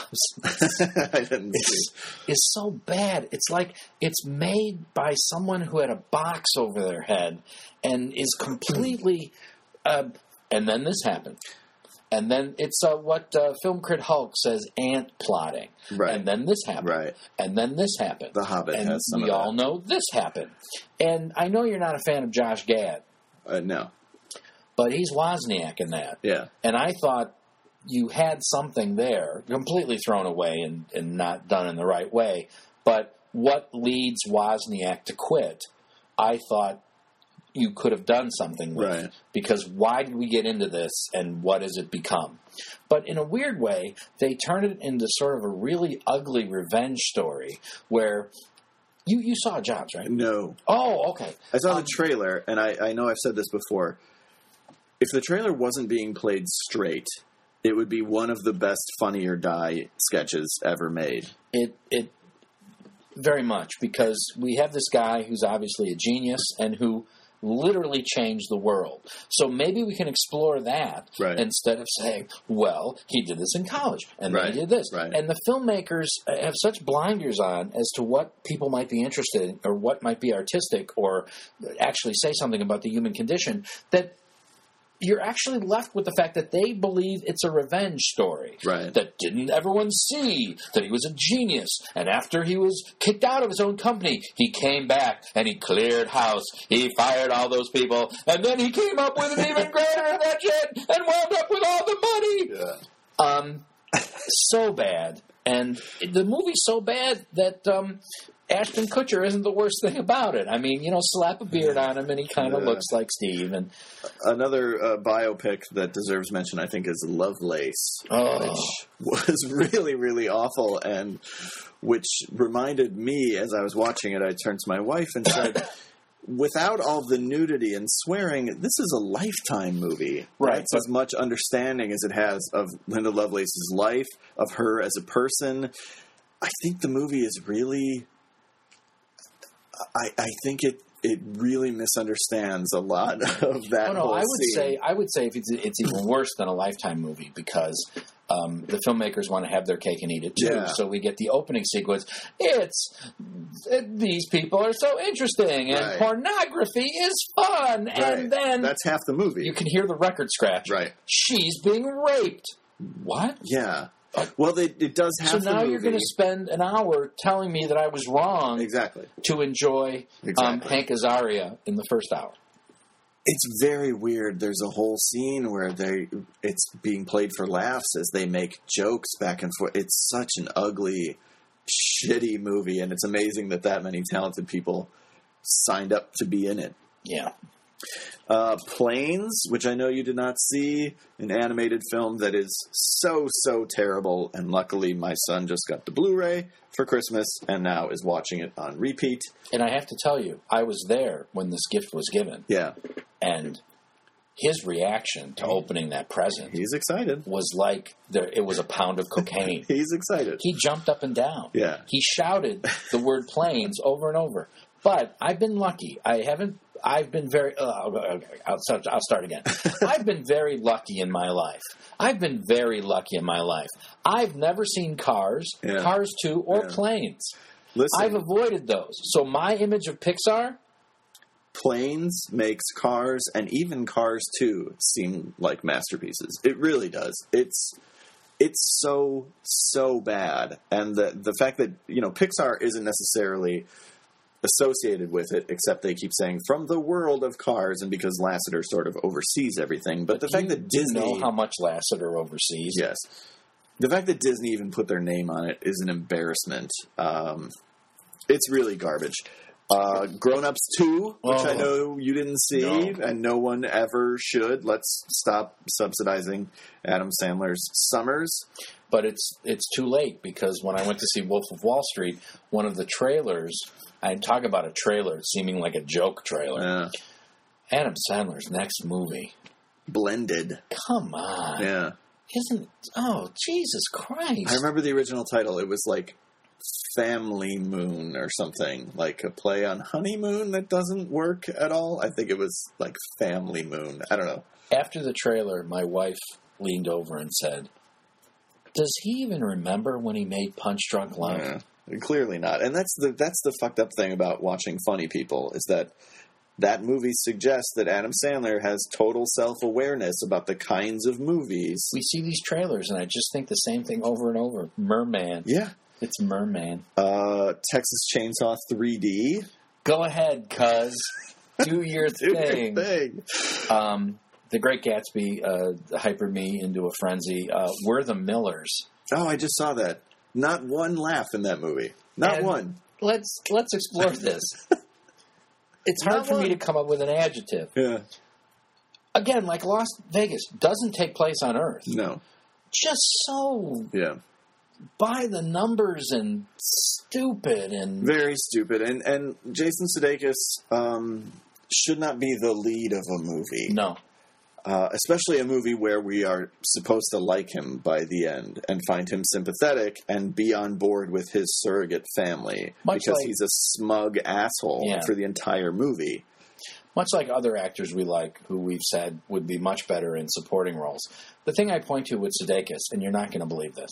Jobs I didn't see. is, is so bad. It's like it's made by someone who had a box over their head and is completely... Uh, and then this happened. And then it's uh, what uh, Film Crit Hulk says, ant plotting. Right. And then this happened. Right. And then this happened. The Hobbit and has some we of all that. know this happened. And I know you're not a fan of Josh Gad, Uh, no. but he's Wozniak in that. Yeah. And I thought you had something there, completely thrown away and, and not done in the right way. But what leads Wozniak to quit, I thought you could have done something with. Right. Because why did we get into this, and what has it become? But in a weird way, they turn it into sort of a really ugly revenge story where you, you saw Jobs, right? No. Oh, okay. I saw Um, the trailer, and I, I know I've said this before. If the trailer wasn't being played straight, it would be one of the best Funny or Die sketches ever made. It it very much, because we have this guy who's obviously a genius and who literally changed the world. So maybe we can explore that Right. instead of saying, well, he did this in college, and then Right. he did this. Right. And the filmmakers have such blinders on as to what people might be interested in or what might be artistic or actually say something about the human condition that you're actually left with the fact that they believe it's a revenge story. Right. That didn't everyone see that he was a genius. And after he was kicked out of his own company, he came back and he cleared house. He fired all those people. And then he came up with an even greater invention and wound up with all the money. Yeah. Um, so bad. And the movie's so bad that um, Ashton Kutcher isn't the worst thing about it. I mean, you know, slap a beard on him and he kind of Yeah. looks like Steve. And Another uh, biopic that deserves mention, I think, is Lovelace, Oh. which was really, really awful, and which reminded me, as I was watching it, I turned to my wife and said, without all the nudity and swearing, this is a Lifetime movie. Right. That's as much understanding as it has of Linda Lovelace's life, of her as a person. I think the movie is really... I, I think it it really misunderstands a lot of that Oh, no, whole I would scene. say I would say if it's, it's even worse than a Lifetime movie because um, the filmmakers want to have their cake and eat it too. Yeah. So we get the opening sequence. It's it, these people are so interesting and Right. pornography is fun, Right. and then That's half the movie. you can hear the record scratch. Right. She's being raped. What? Yeah. Well, they, it does half So the now movie. you're going to spend an hour telling me that I was wrong Exactly. to enjoy um, Exactly. Hank Azaria in the first hour. It's very weird. There's a whole scene where they it's being played for laughs as they make jokes back and forth. It's such an ugly, shitty movie, and it's amazing that that many talented people signed up to be in it. Yeah. Uh, Planes, which I know you did not see, an animated film that is so, so terrible, and luckily my son just got the Blu-ray for Christmas and now is watching it on repeat. And I have to tell you, I was there when this gift was given. Yeah, And his reaction to opening that present he's excited. was like there, it was a pound of cocaine. He's excited. He jumped up and down. Yeah. He shouted the word planes over and over. But I've been lucky. I haven't. I've been very. Uh, okay, I'll, start, I'll start again. I've been very lucky in my life. I've been very lucky in my life. I've never seen Cars, Yeah. Cars two, or Yeah. Planes. Listen, I've avoided those. So my image of Pixar. Planes makes Cars and even Cars two seem like masterpieces. It really does. It's it's so so bad, and the the fact that you know Pixar isn't necessarily associated with it, except they keep saying from the world of Cars, and because Lasseter sort of oversees everything. But the fact you, that Disney, you know how much Lasseter oversees. yes, the fact that Disney even put their name on it is an embarrassment. Um, it's really garbage. Uh, Grown Ups two, which I Oh. know you didn't see, No. and no one ever should. Let's stop subsidizing Adam Sandler's summers. But it's it's too late because when I went to see Wolf of Wall Street, one of the trailers, I talk about a trailer seeming like a joke trailer. Uh, Adam Sandler's next movie. blended. Come on. Yeah. Isn't, oh, Jesus Christ. I remember the original title. It was like Family Moon or something, like a play on honeymoon that doesn't work at all. I think it was like Family Moon. I don't know. After the trailer, my wife leaned over and said, does he even remember when he made Punch Drunk Love? Yeah, clearly not. And that's the that's the fucked up thing about watching funny people is that that movie suggests that Adam Sandler has total self-awareness about the kinds of movies. We see these trailers, and I just think the same thing over and over. Merman. Yeah. It's Merman. Uh, Texas Chainsaw three D. Go ahead, cuz. Do your Do your thing. thing. Um, the Great Gatsby uh, hypered me into a frenzy. Uh, We're the Millers. Oh, I just saw that. Not one laugh in that movie. Not And one. Let's let's explore this. It's hard Not for me one. to come up with an adjective. Yeah. Again, like Las Vegas doesn't take place on Earth. No. Just so Yeah. by the numbers and stupid and Very stupid. And and Jason Sudeikis um, should not be the lead of a movie. no. Uh, especially a movie where we are supposed to like him by the end and find him sympathetic and be on board with his surrogate family Much because like- he's a smug asshole Yeah. for the entire movie. Much like other actors we like, who we've said would be much better in supporting roles. The thing I point to with Sudeikis, and you're not going to believe this,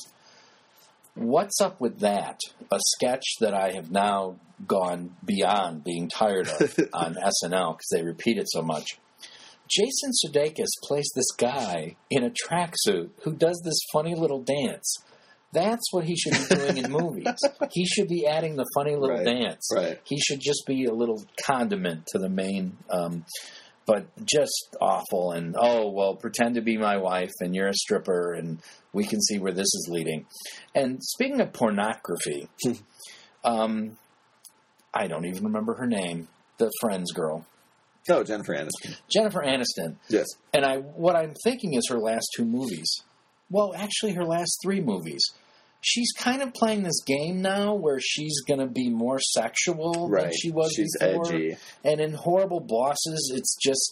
what's up with that? A sketch that I have now gone beyond being tired of on S N L because they repeat it so much. Jason Sudeikis plays this guy in a tracksuit who does this funny little dance. That's what he should be doing in movies. He should be adding the funny little Right, dance. right. He should just be a little condiment to the main, um, but just awful. And, oh, well, pretend to be my wife and you're a stripper and we can see where this is leading. And speaking of pornography, um, I don't even remember her name, the Friends girl. Oh, Jennifer Aniston. Jennifer Aniston. Yes. And I, what I'm thinking is her last two movies. Well, actually, her last three movies. She's kind of playing this game now where she's going to be more sexual Right. than she was She's before. edgy. And in Horrible Bosses, it's just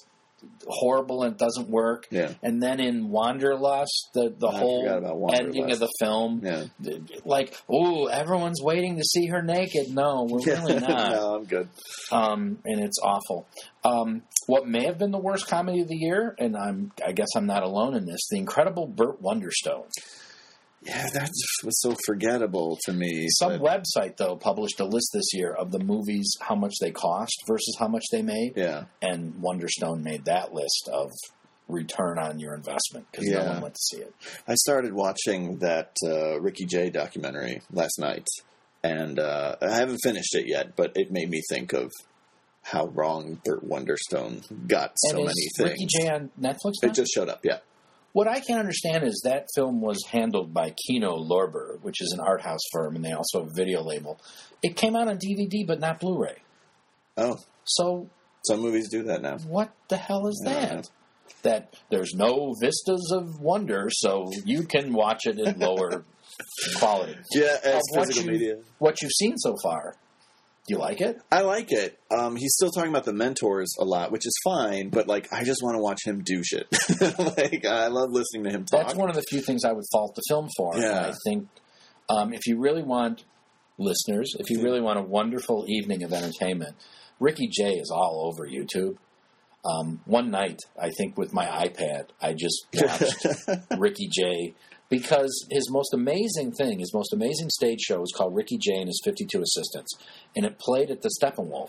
horrible and it doesn't work. Yeah. And then in Wanderlust, the, the I whole forgot about Wanderlust. ending of the film, Yeah. like, ooh, everyone's waiting to see her naked. No, we're really not. No, I'm good. Um, and it's awful. Um, what may have been the worst comedy of the year, and I'm, I guess I'm not alone in this, The Incredible Burt Wonderstone. Yeah, that was so forgettable to me. Some but, website, though, published a list this year of the movies, how much they cost versus how much they made. Yeah. And Wonderstone made that list of return on your investment because no Yeah. one went to see it. I started watching that uh, Ricky Jay documentary last night, and uh, I haven't finished it yet, but it made me think of how wrong Burt Wonderstone got so and many is things. Ricky Jay on Netflix now? It just showed up, yeah. What I can understand is that film was handled by Kino Lorber, which is an art house firm, and they also have a video label. It came out on D V D, but not Blu-ray. Oh, So some movies do that now. what the hell is Yeah. that? That there's no vistas of wonder, so you can watch it in lower quality. Yeah, as Of what physical you- media. What you've seen so far, do you like it? I like it. Um, he's still talking about the mentors a lot, which is fine, but like I just want to watch him do shit. Like I love listening to him talk. That's one of the few things I would fault the film for. Yeah. And I think um, if you really want listeners, if you really want a wonderful evening of entertainment, Ricky Jay is all over YouTube. Um, one night, I think with my iPad, I just watched Ricky Jay because his most amazing thing, his most amazing stage show was called Ricky Jay and His fifty-two Assistants, and it played at the Steppenwolf.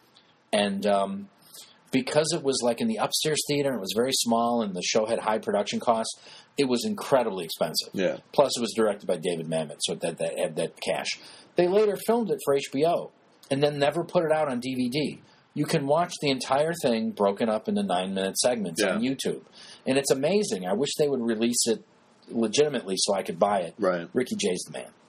And um, because it was like in the upstairs theater, and it was very small, and the show had high production costs, it was incredibly expensive. Yeah. Plus, it was directed by David Mamet, so that, that had that cash. They later filmed it for H B O, and then never put it out on D V D. You can watch the entire thing broken up into nine-minute segments Yeah. on YouTube. And it's amazing. I wish they would release it legitimately so I could buy it. Right. Ricky Jay's the man.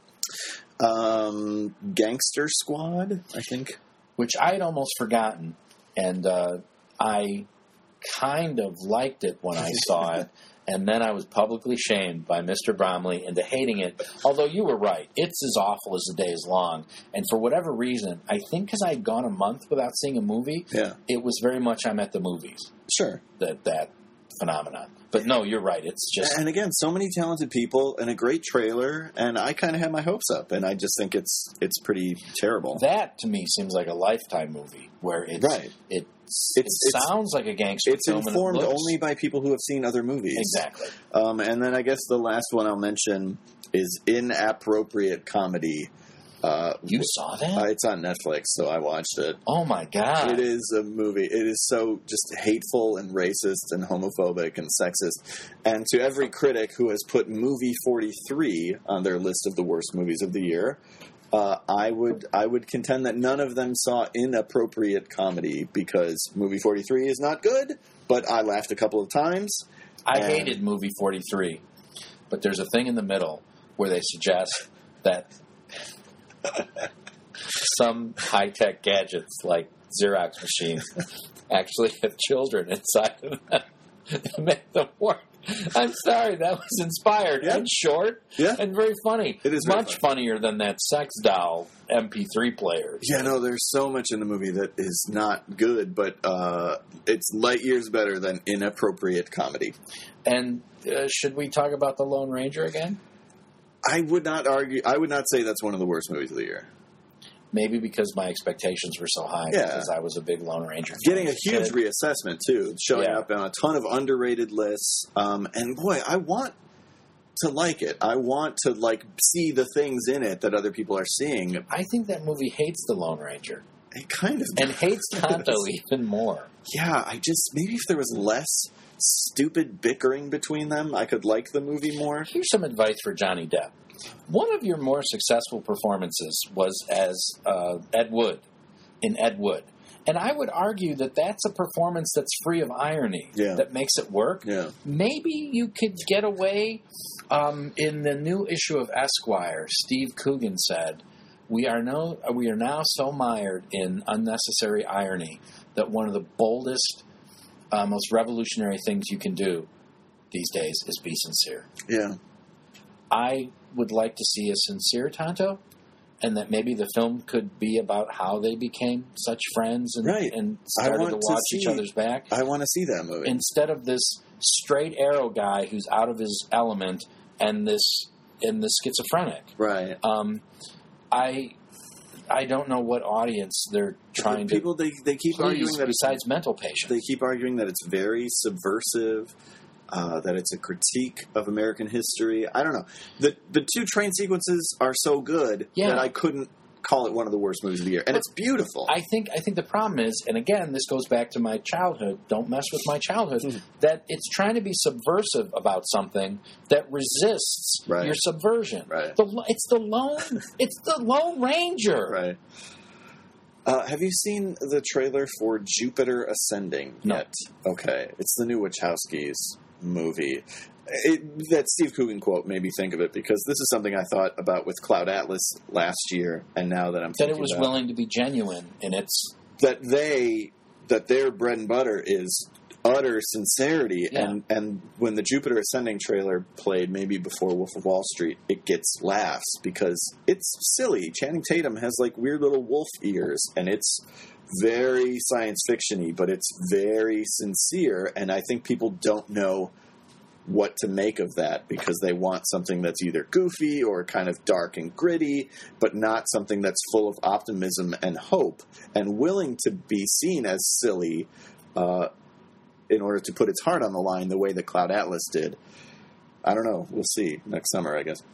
Um, Gangster Squad, I think. Which I had almost forgotten. And uh, I kind of liked it when I saw it. And then I was publicly shamed by Mister Bromley into hating it. Although you were right. It's as awful as the day is long. And for whatever reason, I think because I had gone a month without seeing a movie, Yeah. it was very much I'm at the movies, Sure. that, that phenomenon. But no, you're right. It's just... And again, so many talented people and a great trailer, and I kind of had my hopes up, and I just think it's it's pretty terrible. That, to me, seems like a Lifetime movie where it's, Right. it's, It's- it it's- sounds like a gangster It's film. and it informed looks- only by people who have seen other movies. Exactly. Um, and then I guess the last one I'll mention is Inappropriate Comedy. Uh, You saw that? uh, it's on Netflix, so I watched it. Oh, my God. It is a movie. It is so just hateful and racist and homophobic and sexist. And to every critic who has put Movie forty-three on their list of the worst movies of the year, uh, I would I would contend that none of them saw Inappropriate Comedy because Movie forty-three is not good, but I laughed a couple of times. I and- hated movie forty-three, but there's a thing in the middle where they suggest that some high-tech gadgets like Xerox machines actually have children inside of them to make them work. I'm sorry, that was inspired Yeah. and short Yeah. and very funny. It is very much funnier than that sex doll M P three player. Yeah, no, there's so much in the movie that is not good, but uh, it's light years better than Inappropriate Comedy. And uh, should we talk about The Lone Ranger again? I would not argue. I would not say that's one of the worst movies of the year. Maybe because my expectations were so high Yeah. because I was a big Lone Ranger fan. Getting a as huge kid. reassessment too, showing Yeah. up on a ton of underrated lists. Um, and boy, I want to like it. I want to like see the things in it that other people are seeing. I think that movie hates the Lone Ranger It kind of and hates Tonto even more. Yeah, I just maybe if there was less stupid bickering between them, I could like the movie more. Here's some advice for Johnny Depp. One of your more successful performances was as uh, Ed Wood in Ed Wood. And I would argue that that's a performance that's free of irony, Yeah. that makes it work. Yeah. Maybe you could get away. Um, in the new issue of Esquire, Steve Coogan said, we are, no, we are now so mired in unnecessary irony that one of the boldest, uh, most revolutionary things you can do these days is be sincere. Yeah. I would like to see a sincere Tonto, and that maybe the film could be about how they became such friends and, right. and started to watch to each other's back. I want to see that movie. Instead of this straight arrow guy who's out of his element and this and this schizophrenic. Right. Um, I I don't know what audience they're trying the people, to they, they keep please arguing that besides mental patients. They keep arguing that it's very subversive, uh, that it's a critique of American history. I don't know. The the two train sequences are so good Yeah. that I couldn't call it one of the worst movies of the year. And But it's beautiful. I think I think the problem is, and again, this goes back to my childhood. Don't mess with my childhood. Mhm. That it's trying to be subversive about something that resists Right. your subversion. Right. The, lo- it's the lone. It's the Lone Ranger. Right. Uh, have you seen the trailer for Jupiter Ascending No. yet? Okay. It's the new Wachowskis movie. It, that Steve Coogan quote made me think of it because this is something I thought about with Cloud Atlas last year, and now that I'm That thinking it was about willing to be genuine in its. that they that their bread and butter is utter sincerity, Yeah. and and when the Jupiter Ascending trailer played, maybe before Wolf of Wall Street, it gets laughs because it's silly. Channing Tatum has like weird little wolf ears, and it's very science fiction-y, but it's very sincere, and I think people don't know what to make of that because they want something that's either goofy or kind of dark and gritty, but not something that's full of optimism and hope and willing to be seen as silly uh, in order to put its heart on the line the way that Cloud Atlas did. I don't know. We'll see next summer, I guess.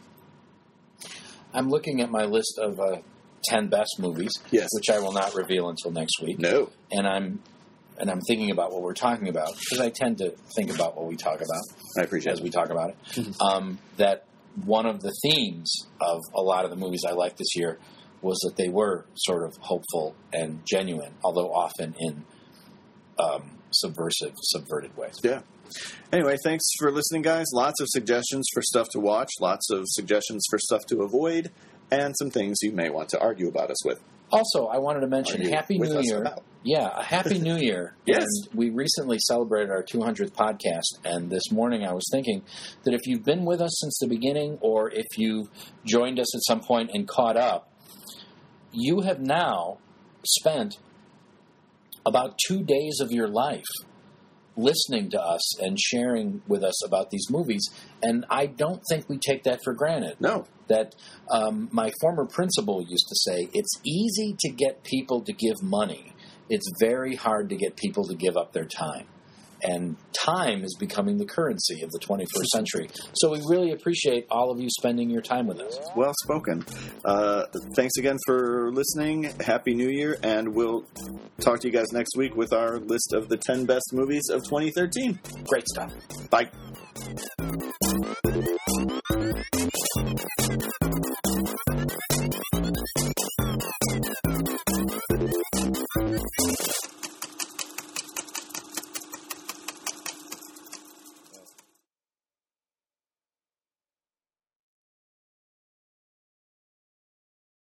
I'm looking at my list of uh, ten best movies, Yes. which I will not reveal until next week. No. And I'm and I'm thinking about what we're talking about because I tend to think about what we talk about. I appreciate as it. we talk about it, um, that one of the themes of a lot of the movies I liked this year was that they were sort of hopeful and genuine, although often in um, subversive, subverted ways. Yeah. Anyway, thanks for listening, guys. Lots of suggestions for stuff to watch, lots of suggestions for stuff to avoid, and some things you may want to argue about us with. Also, I wanted to mention Argue Happy with New us Year. about. Yeah, a Happy New Year. Yes. And we recently celebrated our two hundredth podcast, and this morning I was thinking that if you've been with us since the beginning or if you joined us at some point and caught up, you have now spent about two days of your life listening to us and sharing with us about these movies, and I don't think we take that for granted. No. That um, my former principal used to say, it's easy to get people to give money. It's very hard to get people to give up their time. And time is becoming the currency of the twenty-first century. So we really appreciate all of you spending your time with us. Well spoken. Uh, thanks again for listening. Happy New Year, and we'll talk to you guys next week with our list of the ten best movies of twenty thirteen. Great stuff. Bye.